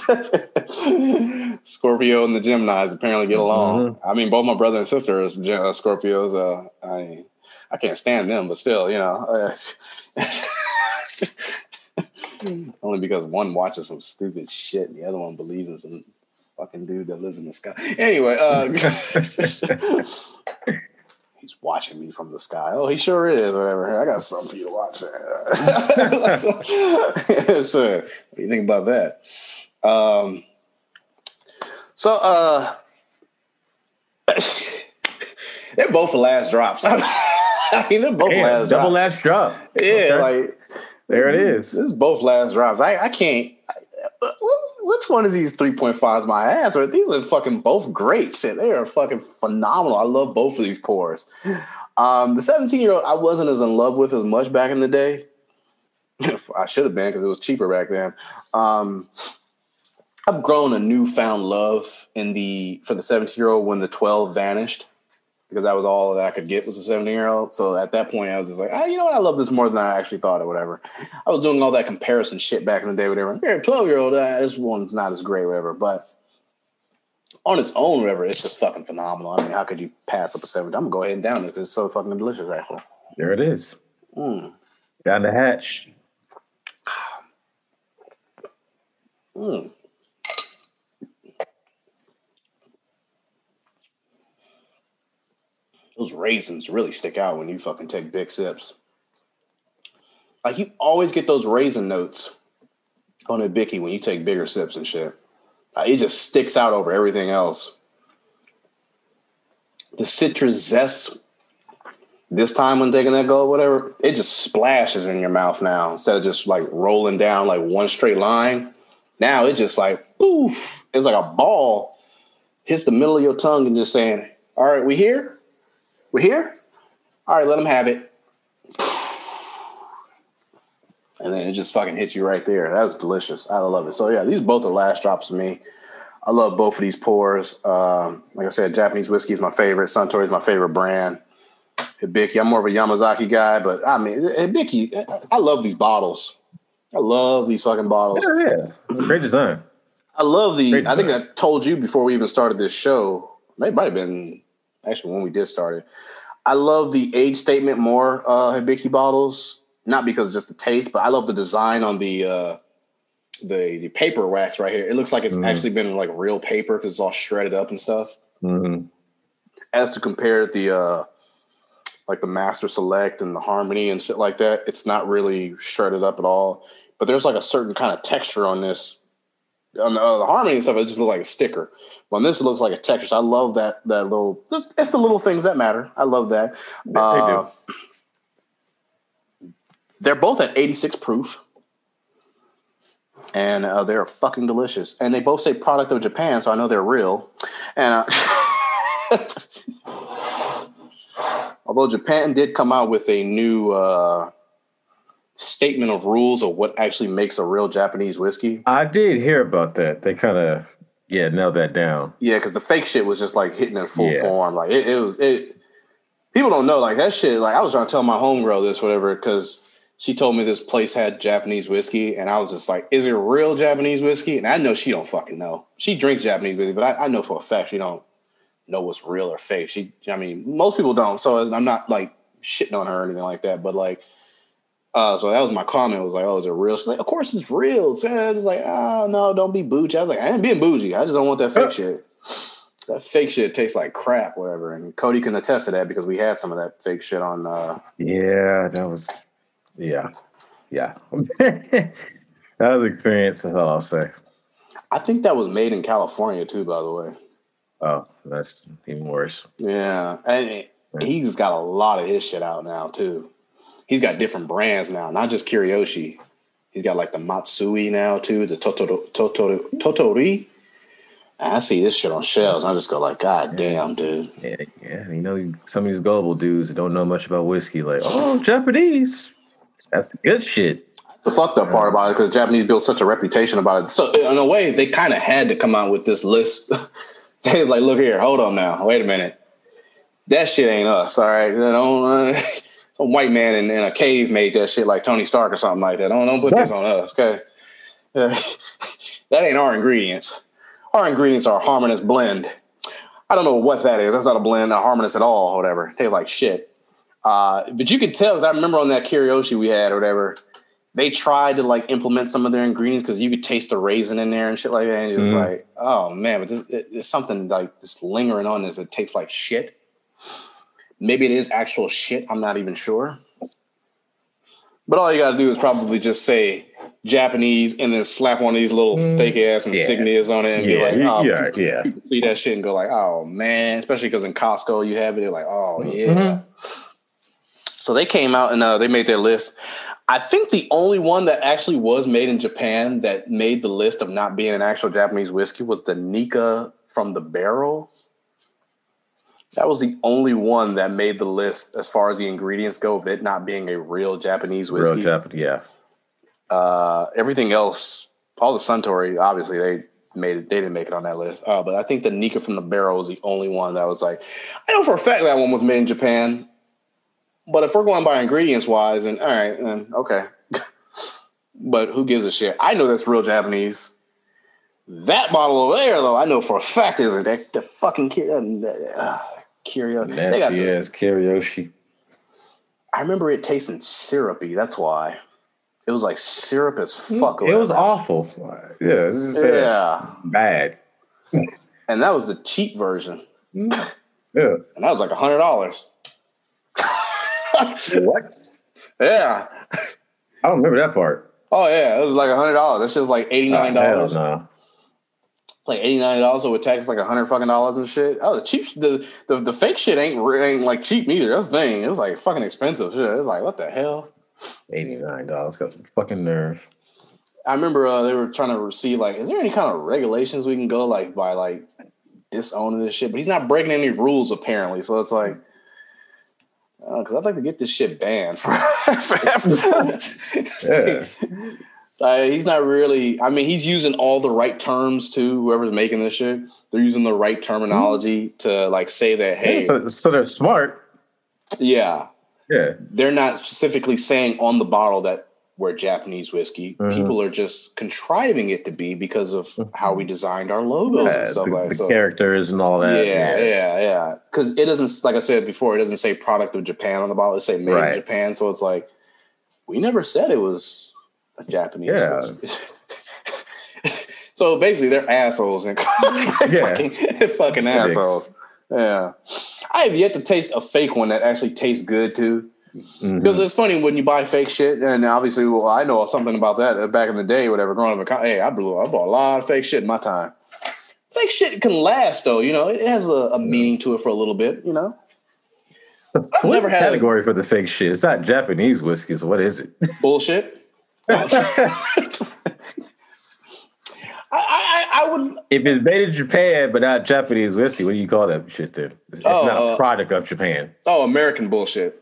Scorpio and the Geminis apparently get along. Mm-hmm. I mean, both my brother and sister are Scorpios. I can't stand them, but still, you know. Only because one watches some stupid shit and the other one believes in some fucking dude that lives in the sky. Anyway, he's watching me from the sky. Oh, he sure is. Whatever. I got something for you to watch. So, what do you think about that? They're both the last drops. I mean, they're both last double drops. last drop. Yeah, okay. Like there it is. This is both last drops. I can't. Which one of these 3.5s my ass? Or these are fucking both great shit. They are fucking phenomenal. I love both of these pours. The 17-year-old I wasn't as in love with as much back in the day. I should have been because it was cheaper back then. I've grown a newfound love for the 17-year-old when the 12 vanished. Because that was all that I could get was a 17-year-old. So at that point, I was just like, you know what? I love this more than I actually thought or whatever. I was doing all that comparison shit back in the day, whatever. Here, 12-year-old, this one's not as great, whatever. But on its own, whatever, it's just fucking phenomenal. I mean, how could you pass up a 17? I'm going to go ahead and down it because it's so fucking delicious, actually. There it is. Down the hatch. Those raisins really stick out when you fucking take big sips. Like, you always get those raisin notes on a Bicky when you take bigger sips and shit. It just sticks out over everything else. The citrus zest, this time when taking that go, whatever, it just splashes in your mouth now instead of just like rolling down like one straight line. Now it's just like poof. It's like a ball hits the middle of your tongue and just saying, "All right, we here? We here? All right, let them have it." And then it just fucking hits you right there. That was delicious. I love it. So yeah, these both are last drops for me. I love both of these pours. Like I said, Japanese whiskey is my favorite. Suntory is my favorite brand. Hibiki, I'm more of a Yamazaki guy, but I mean, Hibiki, I love these bottles. I love these fucking bottles. Yeah. Great design. I love I think I told you before we even started this show, it might have been actually when we did start it. I love the age statement more Hibiki bottles, not because of just the taste, but I love the design on the paper wax right here. It looks like it's actually been like real paper because it's all shredded up and stuff. Mm-hmm. As to compare the like the Master Select and the Harmony and shit like that, it's not really shredded up at all. But there's like a certain kind of texture on this. On the Harmony and stuff, it just looks like a sticker. When this looks like a texture, so I love that little. It's the little things that matter. I love that. They do. They're both at 86 proof. And they're fucking delicious. And they both say product of Japan, so I know they're real. And although Japan did come out with a new statement of rules of what actually makes a real Japanese whiskey. I did hear about that. They kind of, nailed that down. Yeah, because the fake shit was just like hitting in full form. Like it was. People don't know like that shit. Like I was trying to tell my homegirl this, whatever, because she told me this place had Japanese whiskey, and I was just like, "Is it real Japanese whiskey?" And I know she don't fucking know. She drinks Japanese whiskey, but I know for a fact she don't know what's real or fake. Most people don't, so I'm not like shitting on her or anything like that. But like, so that was my comment. Was like, "Oh, is it real?" She's like, "Of course it's real." So I was like, "Oh no, don't be bougie." I was like, "I ain't being bougie. I just don't want that fake shit. That fake shit tastes like crap, whatever." And Cody can attest to that because we had some of that fake shit on. That was. Yeah. That was experience. That's all I'll say. I think that was made in California too, by the way. Oh, that's even worse. Yeah, and he's got a lot of his shit out now too. He's got different brands now, not just Kiriyoshi. He's got like the Matsui now too, the Totori. I see this shit on shelves. I just go like, God damn, dude. Yeah. Some of these gullible dudes that don't know much about whiskey, like, oh, Japanese. That's the good shit. The fucked up part about it, because Japanese built such a reputation about it. So in a way, they kind of had to come out with this list. They was like, look here, hold on now, wait a minute. That shit ain't us, all right? Some white man in a cave made that shit like Tony Stark or something like that. Don't put this on us, okay? That ain't our ingredients. Our ingredients are a harmonious blend. I don't know what that is. That's not a blend, not harmonious at all, or whatever. Tastes like shit. But you could tell, because I remember on that Kiriyoshi we had or whatever, they tried to like implement some of their ingredients because you could taste the raisin in there and shit like that. And just like, oh man, but there's something like just lingering on this that tastes like shit. Maybe it is actual shit. I'm not even sure. But all you got to do is probably just say Japanese and then slap one of these little fake ass insignias on it and be like, oh, people see that shit and go like, oh man, especially because in Costco you have it. They're like, oh yeah. So they came out and they made their list. I think the only one that actually was made in Japan that made the list of not being an actual Japanese whiskey was the Nikka from the Barrel. That was the only one that made the list as far as the ingredients go of it not being a real Japanese whiskey. Everything else, all the Suntory, obviously they didn't make it on that list. But I think the Nikka from the Barrel was the only one that was like, I know for a fact that one was made in Japan. But if we're going by ingredients wise, then all right, then okay. But who gives a shit? I know that's real Japanese. That bottle over there, though, I know for a fact isn't. The fucking Kiriyoshi. Nasty ass Kiriyoshi. I remember it tasting syrupy. That's why. It was like syrup as fuck. It was awful. Yeah. Bad. And that was the cheap version. Yeah. And that was like $100. What? Yeah. I don't remember that part. Oh yeah, it was like $100. That shit was like $89. Hell no. Like $89, so with tax like $100 fucking dollars and shit. Oh, the cheap, the fake shit ain't like cheap neither. That's the thing. It was like fucking expensive shit. It was like, what the hell? $89, got some fucking nerve. I remember they were trying to see like, is there any kind of regulations we can go like by like disowning this shit? But he's not breaking any rules apparently. So it's like, because I'd like to get this shit banned forever. He's not really. I mean, he's using all the right terms too. Whoever's making this shit, they're using the right terminology to like say that. Hey, so they're smart. Yeah. Yeah. They're not specifically saying on the bottle that we're Japanese whiskey. Mm-hmm. People are just contriving it to be because of how we designed our logos and stuff like that. The characters and all that. Yeah. Because it doesn't, like I said before, it doesn't say product of Japan on the bottle. It say made in Japan. So it's like, we never said it was a Japanese whiskey. So basically, they're assholes and fucking assholes. Yeah. I have yet to taste a fake one that actually tastes good too. Mm-hmm. Because it's funny when you buy fake shit, and obviously, I know something about that back in the day, whatever. Growing up, I bought a lot of fake shit in my time. Fake shit can last, though. You know, it has a meaning to it for a little bit. You know, I've never had a category for the fake shit. It's not Japanese whiskey, so what is it? Bullshit. I would. If it's made in Japan but not Japanese whiskey, what do you call that shit then? It's not a product of Japan. Oh, American bullshit.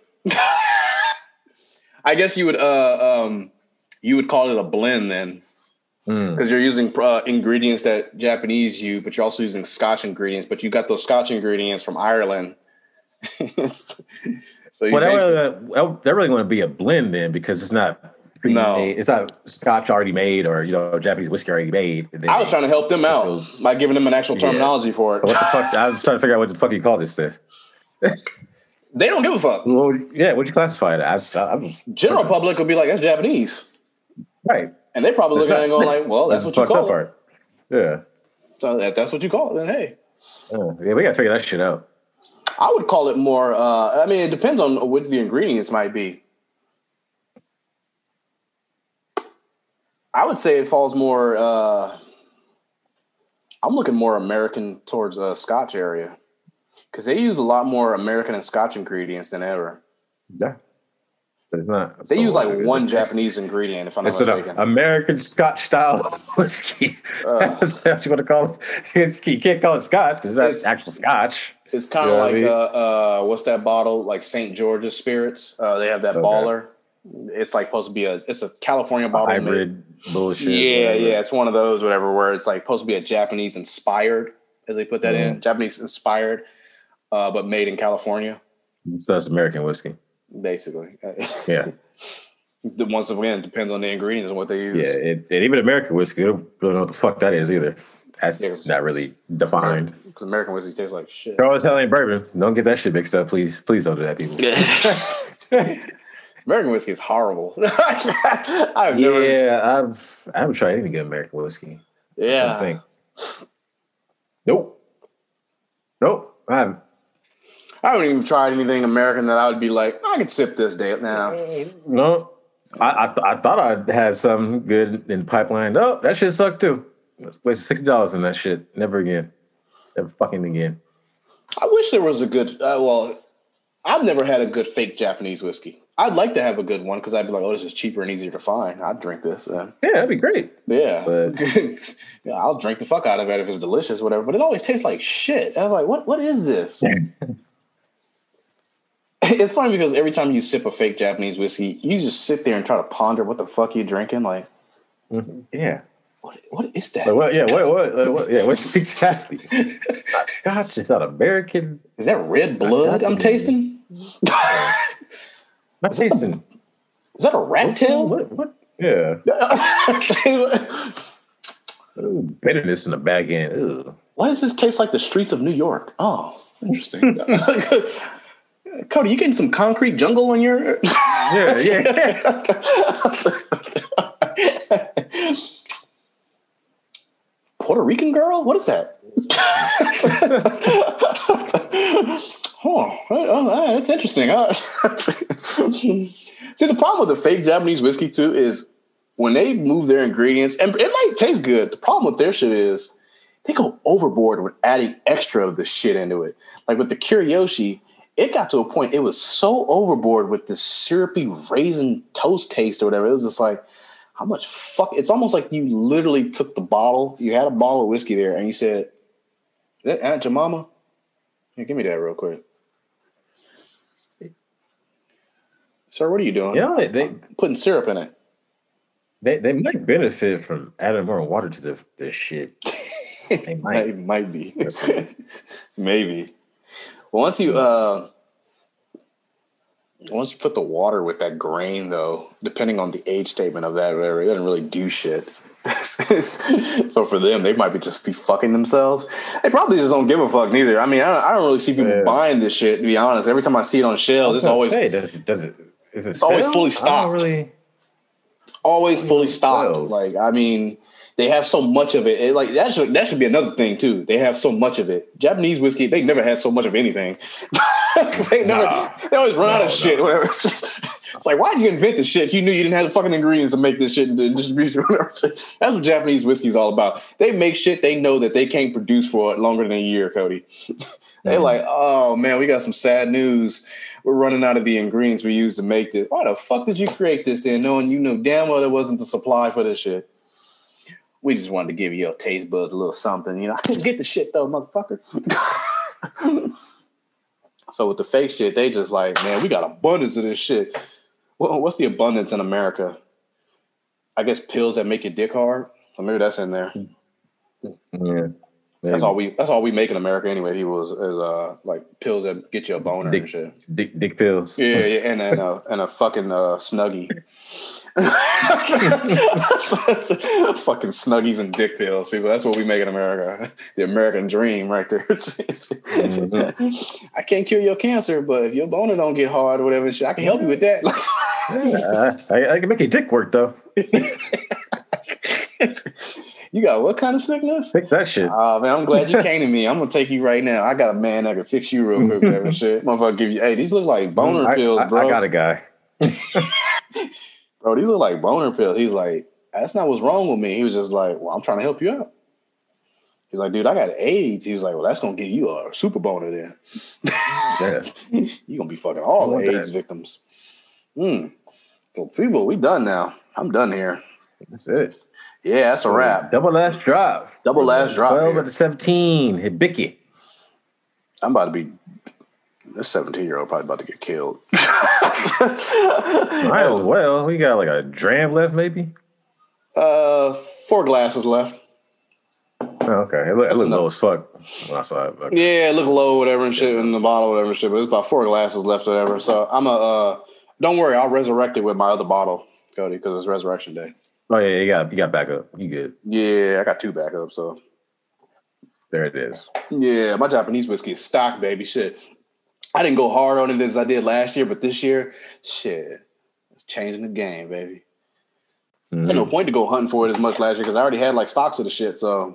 I guess you would call it a blend then, because you're using ingredients that Japanese use, but you're also using Scotch ingredients. But you got those Scotch ingredients from Ireland. So they're really going to be a blend then, because it's not. It's not Scotch already made, or Japanese whiskey already made. I was trying to help them out by giving them an actual terminology for it. So what the fuck? I was trying to figure out what the fuck you call this stuff. They don't give a fuck. Well, yeah, what'd you classify it as? General public would be like, that's Japanese. Right. And they probably look at it and go like, well, that's what you call it. Yeah. So if that's what you call it, then hey. Yeah, we got to figure that shit out. I would call it more, I mean, it depends on what the ingredients might be. I would say it falls more, I'm looking more American towards Scotch area. Because they use a lot more American and Scotch ingredients than ever. Yeah. But it's not. They use like one Japanese ingredient, if I'm not mistaken. American Scotch style whiskey. That's what you want to call it. You can't call it Scotch because that's actual Scotch. It's kind of like, what's that bottle? Like St. George's Spirits. They have that baller. It's like supposed to be it's a California bottle. Hybrid bullshit. Yeah. It's one of those, whatever, where it's like supposed to be a Japanese inspired, as they put that in. Japanese inspired. But made in California. So that's American whiskey. Basically. Yeah. Once again, it depends on the ingredients and what they use. Yeah, and even American whiskey, I don't really know what the fuck that is either. That's not really defined. Because American whiskey tastes like shit. Charles Italian bourbon. Don't get that shit mixed up, please. Please don't do that, people. Yeah. American whiskey is horrible. I haven't tried any good American whiskey. Yeah. Nope, I haven't. I haven't even tried anything American that I would be like, I could sip this day now. No, I thought I had something good in the pipeline. No, that shit sucked too. Wasted $60 on that shit. Never again. Never fucking again. I wish there was a good. I've never had a good fake Japanese whiskey. I'd like to have a good one because I'd be like, oh, this is cheaper and easier to find. I'd drink this. Yeah, that'd be great. Yeah. Yeah, I'll drink the fuck out of it if it's delicious, whatever. But it always tastes like shit. I was like, what is this? It's funny because every time you sip a fake Japanese whiskey, you just sit there and try to ponder what the fuck you're drinking. Like, yeah. What is that? What's exactly? It's not Scotch. It's not American. Is that red blood I'm tasting? Not tasting. Is that a rat tail? What? Yeah. Ooh, bitterness in the back end. Ugh. Why does this taste like the streets of New York? Oh, interesting. Cody, you getting some concrete jungle on your? Yeah. Puerto Rican girl? What is that? That's interesting. See, the problem with the fake Japanese whiskey too is when they move their ingredients, and it might taste good. The problem with their shit is they go overboard with adding extra of the shit into it. Like with the Kiriyoshi, it got to a point it was so overboard with this syrupy raisin toast taste or whatever. It was just like, how much fuck? It's almost like you literally took the bottle. You had a bottle of whiskey there, and you said, "Is that Aunt Jemima? Here, give me that real quick." Sir, what are you doing? Yeah, they putting syrup in it. They might benefit from adding more water to this shit. They might. It might be. Maybe. Well, once you put the water with that grain, though, depending on the age statement of that, or whatever, it doesn't really do shit. So for them, they might just be fucking themselves. They probably just don't give a fuck neither. I mean, I don't really see people buying this shit, to be honest. Every time I see it on shelves, it's always it's always fully stocked. It's always fully stocked. Like, I mean, they have so much of it. Like that should be another thing too. They have so much of it. Japanese whiskey, they never had so much of anything. They always run out of shit. Whatever. It's like, why'd you invent this shit if you knew you didn't have the fucking ingredients to make this shit in distribution? Whatever. That's what Japanese whiskey is all about. They make shit they know that they can't produce for longer than a year, Cody. They're like, oh man, we got some sad news. We're running out of the ingredients we used to make this. Why the fuck did you create this then, knowing you know damn well there wasn't the supply for this shit? We just wanted to give your taste buds a little something, you know. I couldn't get the shit though, motherfucker. So with the fake shit, they just like, man, we got abundance of this shit. Well, what's the abundance in America? I guess pills that make your dick hard. So maybe that's in there. Yeah, maybe. That's all we make in America anyway. He was like pills that get you a boner and shit. Dick pills. Yeah, and a fucking Snuggie. Fucking Snuggies and dick pills, people. That's what we make in America. The American dream, right there. I can't cure your cancer, but if your boner don't get hard or whatever, shit, I can help you with that. I can make your dick work though. You got what kind of sickness? Fix that shit. Oh man, I'm glad you came to me. I'm gonna take you right now. I got a man that can fix you real quick, whatever shit. Motherfucker, give you. Hey, these look like boner pills, bro. I got a guy. Bro, these look like boner pills. He's like, that's not what's wrong with me. He was just like, well, I'm trying to help you out. He's like, dude, I got AIDS. He was like, well, that's gonna give you a super boner then. Yeah. You're gonna be fucking all the AIDS victims. So people, we done now. I'm done here. That's it. Yeah, that's a wrap. Double last drop. 12 here. At the 17. Hibiki. I'm about to be. This 17-year-old probably about to get killed. Might as well. We got like a dram left, maybe. 4 glasses left. Oh, okay, it looked low as fuck when I saw it. Okay. Yeah, it looked low, whatever, and shit in the bottle, whatever, and shit. But it's about 4 glasses left, whatever. So I'm don't worry, I'll resurrect it with my other bottle, Cody, because it's Resurrection Day. Oh yeah, you got backup. You good? Yeah, I got 2 backups. So there it is. Yeah, my Japanese whiskey is stock, baby. Shit, I didn't go hard on it as I did last year, but this year, shit, it's changing the game, baby. Mm-hmm. There's no point to go hunting for it as much last year because I already had like stocks of the shit. So,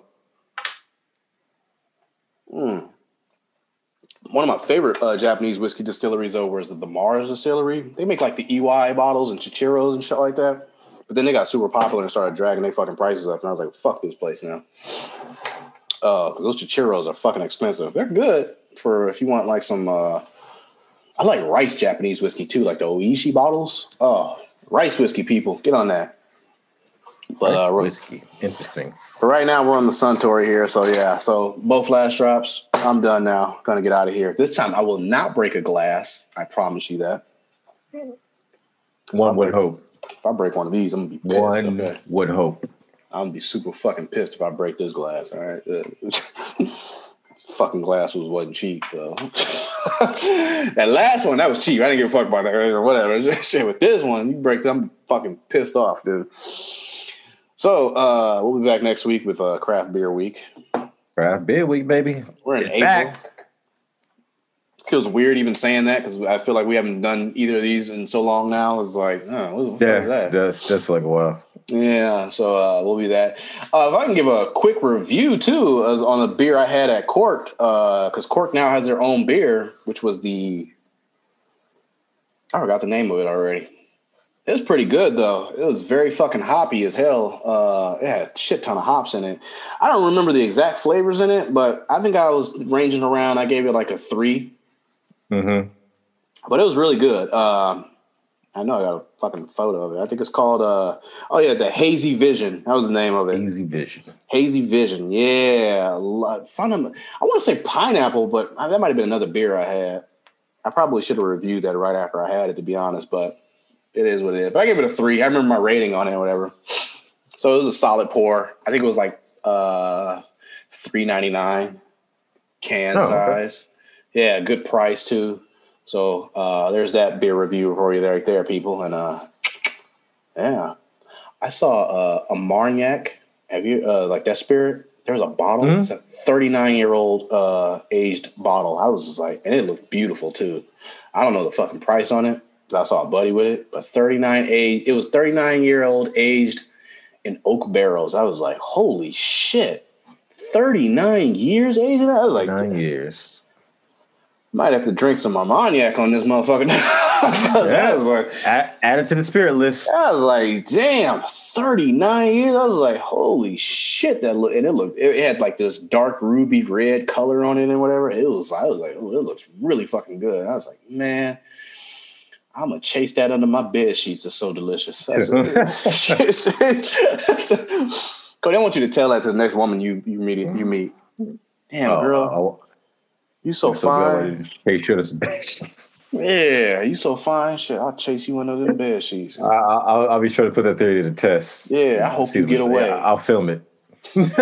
one of my favorite Japanese whiskey distilleries over is the Mars Distillery. They make like the EY bottles and Chichiros and shit like that. But then they got super popular and started dragging their fucking prices up. And I was like, fuck this place now. Because those Chichiros are fucking expensive. They're good for if you want like some... I like rice Japanese whiskey too, like the Oishi bottles. Oh, rice whiskey, people. Get on that. But whiskey. Interesting. For right now, we're on the Suntory here. So, yeah. So, both last drops. I'm done now. Going to get out of here. This time, I will not break a glass. I promise you that. One would hope. If I break one of these, I'm going to be pissed. One would hope. I'm going to be super fucking pissed if I break this glass. All right. Fucking glass wasn't cheap, though. That last one, that was cheap. I didn't give a fuck about that or whatever. Shit, with this one, you break, I'm fucking pissed off, dude. So, we'll be back next week with Craft Beer Week. Craft Beer Week, baby. We're in April. Feels weird even saying that because I feel like we haven't done either of these in so long now. It's like, what the fuck is that? That's for like a while. Yeah, so we'll be that. If I can give a quick review, too, on the beer I had at Cork, because Cork now has their own beer, which was I forgot the name of it already. It was pretty good, though. It was very fucking hoppy as hell. It had a shit ton of hops in it. I don't remember the exact flavors in it, but I think I was ranging around. I gave it like a 3. Mm-hmm. But it was really good. I know I got a fucking photo of it. I think it's called the Hazy Vision. That was the name of it. Hazy Vision. Hazy Vision. Yeah. I want to say pineapple, but that might have been another beer I had. I probably should have reviewed that right after I had it, to be honest, but it is what it is. But I gave it a 3. I remember my rating on it or whatever. So it was a solid pour. I think it was like $3.99 can size. Okay. Yeah, good price too. So there's that beer review for you right there, people. And yeah, I saw a Marniac. Have you like that spirit? There's a bottle. Mm-hmm. It's a 39-year-old aged bottle. I was just like, and it looked beautiful too. I don't know the fucking price on it. I saw a buddy with it, but 39-year-old aged in oak barrels. I was like, holy shit, 39 years aged. I was like, 9 years. Might have to drink some Armagnac on this motherfucker. Yeah. Like, add it to the spirit list. I was like, damn, 39 years. I was like, holy shit. It had like this dark ruby red color on it and whatever. I was like, oh, it looks really fucking good. I was like, man, I'm gonna chase that under my bed sheets. It's so delicious. Cody, I want you to tell that to the next woman you meet. Damn, girl. You so fine. Yeah, you so fine. Shit, I'll chase you under them bed sheets. I'll be sure to put that theory to the test. Yeah, I hope you get away. I'll film it. Because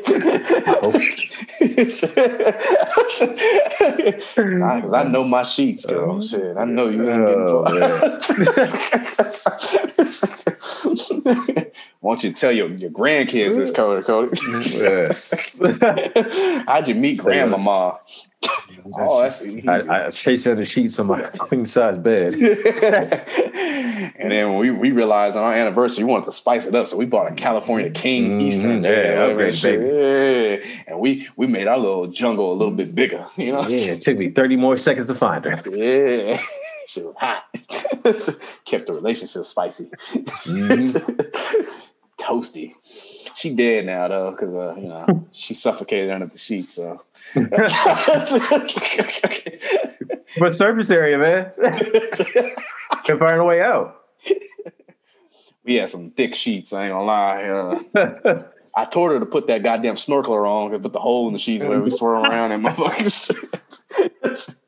I know my sheets, girl. Shit, I know you ain't getting Why don't you tell your grandkids this, Cody? Yes. How'd you meet Grandmama? Oh, that's easy. I chase under sheets on my queen size bed. And then when we realized on our anniversary, we wanted to spice it up, so we bought a California King Eastern. Baby. And we made our little jungle a little bit bigger. You know? Yeah, it took me 30 more seconds to find her. Yeah. She was hot. Kept the relationship spicy. Toasty. She dead now though, because she suffocated under the sheets. So, but surface area, man. Can find a way out. We had some thick sheets. I ain't gonna lie. I told her to put that goddamn snorkeler on and put the hole in the sheets whenever we swirl around and motherfuckers.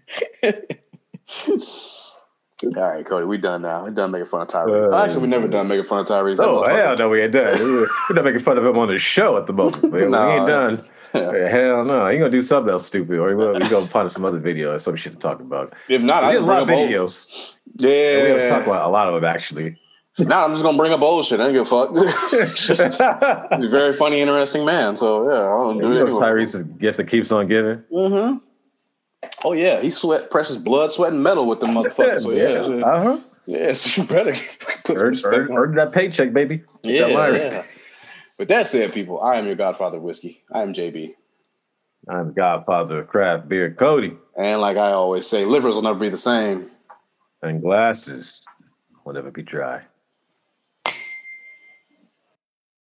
All right, Cody, we done now. We're done making fun of Tyrese. Actually, we never done making fun of Tyrese. Oh, hell no, we ain't done. We're not making fun of him on the show at the moment. We ain't done. Hell no. You're going to do something else stupid, or you're going to find some other video or some shit to talk about. If not, I just bring up videos. Yeah. We're going to talk about a lot of them, actually. Now I'm just going to bring up old shit. I don't give a fuck. He's a very funny, interesting man. So, yeah, I'll do it anyway. Tyrese's gift that keeps on giving. Mm-hmm. Oh, yeah. He sweat precious blood, sweat, and metal with the motherfucker. So, yeah. Uh-huh. Yes, you better put some respect on. Earn that paycheck, baby. Yeah. With that said, people, I am your godfather of whiskey. I am JB. I'm godfather of craft beer, Cody. And like I always say, livers will never be the same. And glasses will never be dry.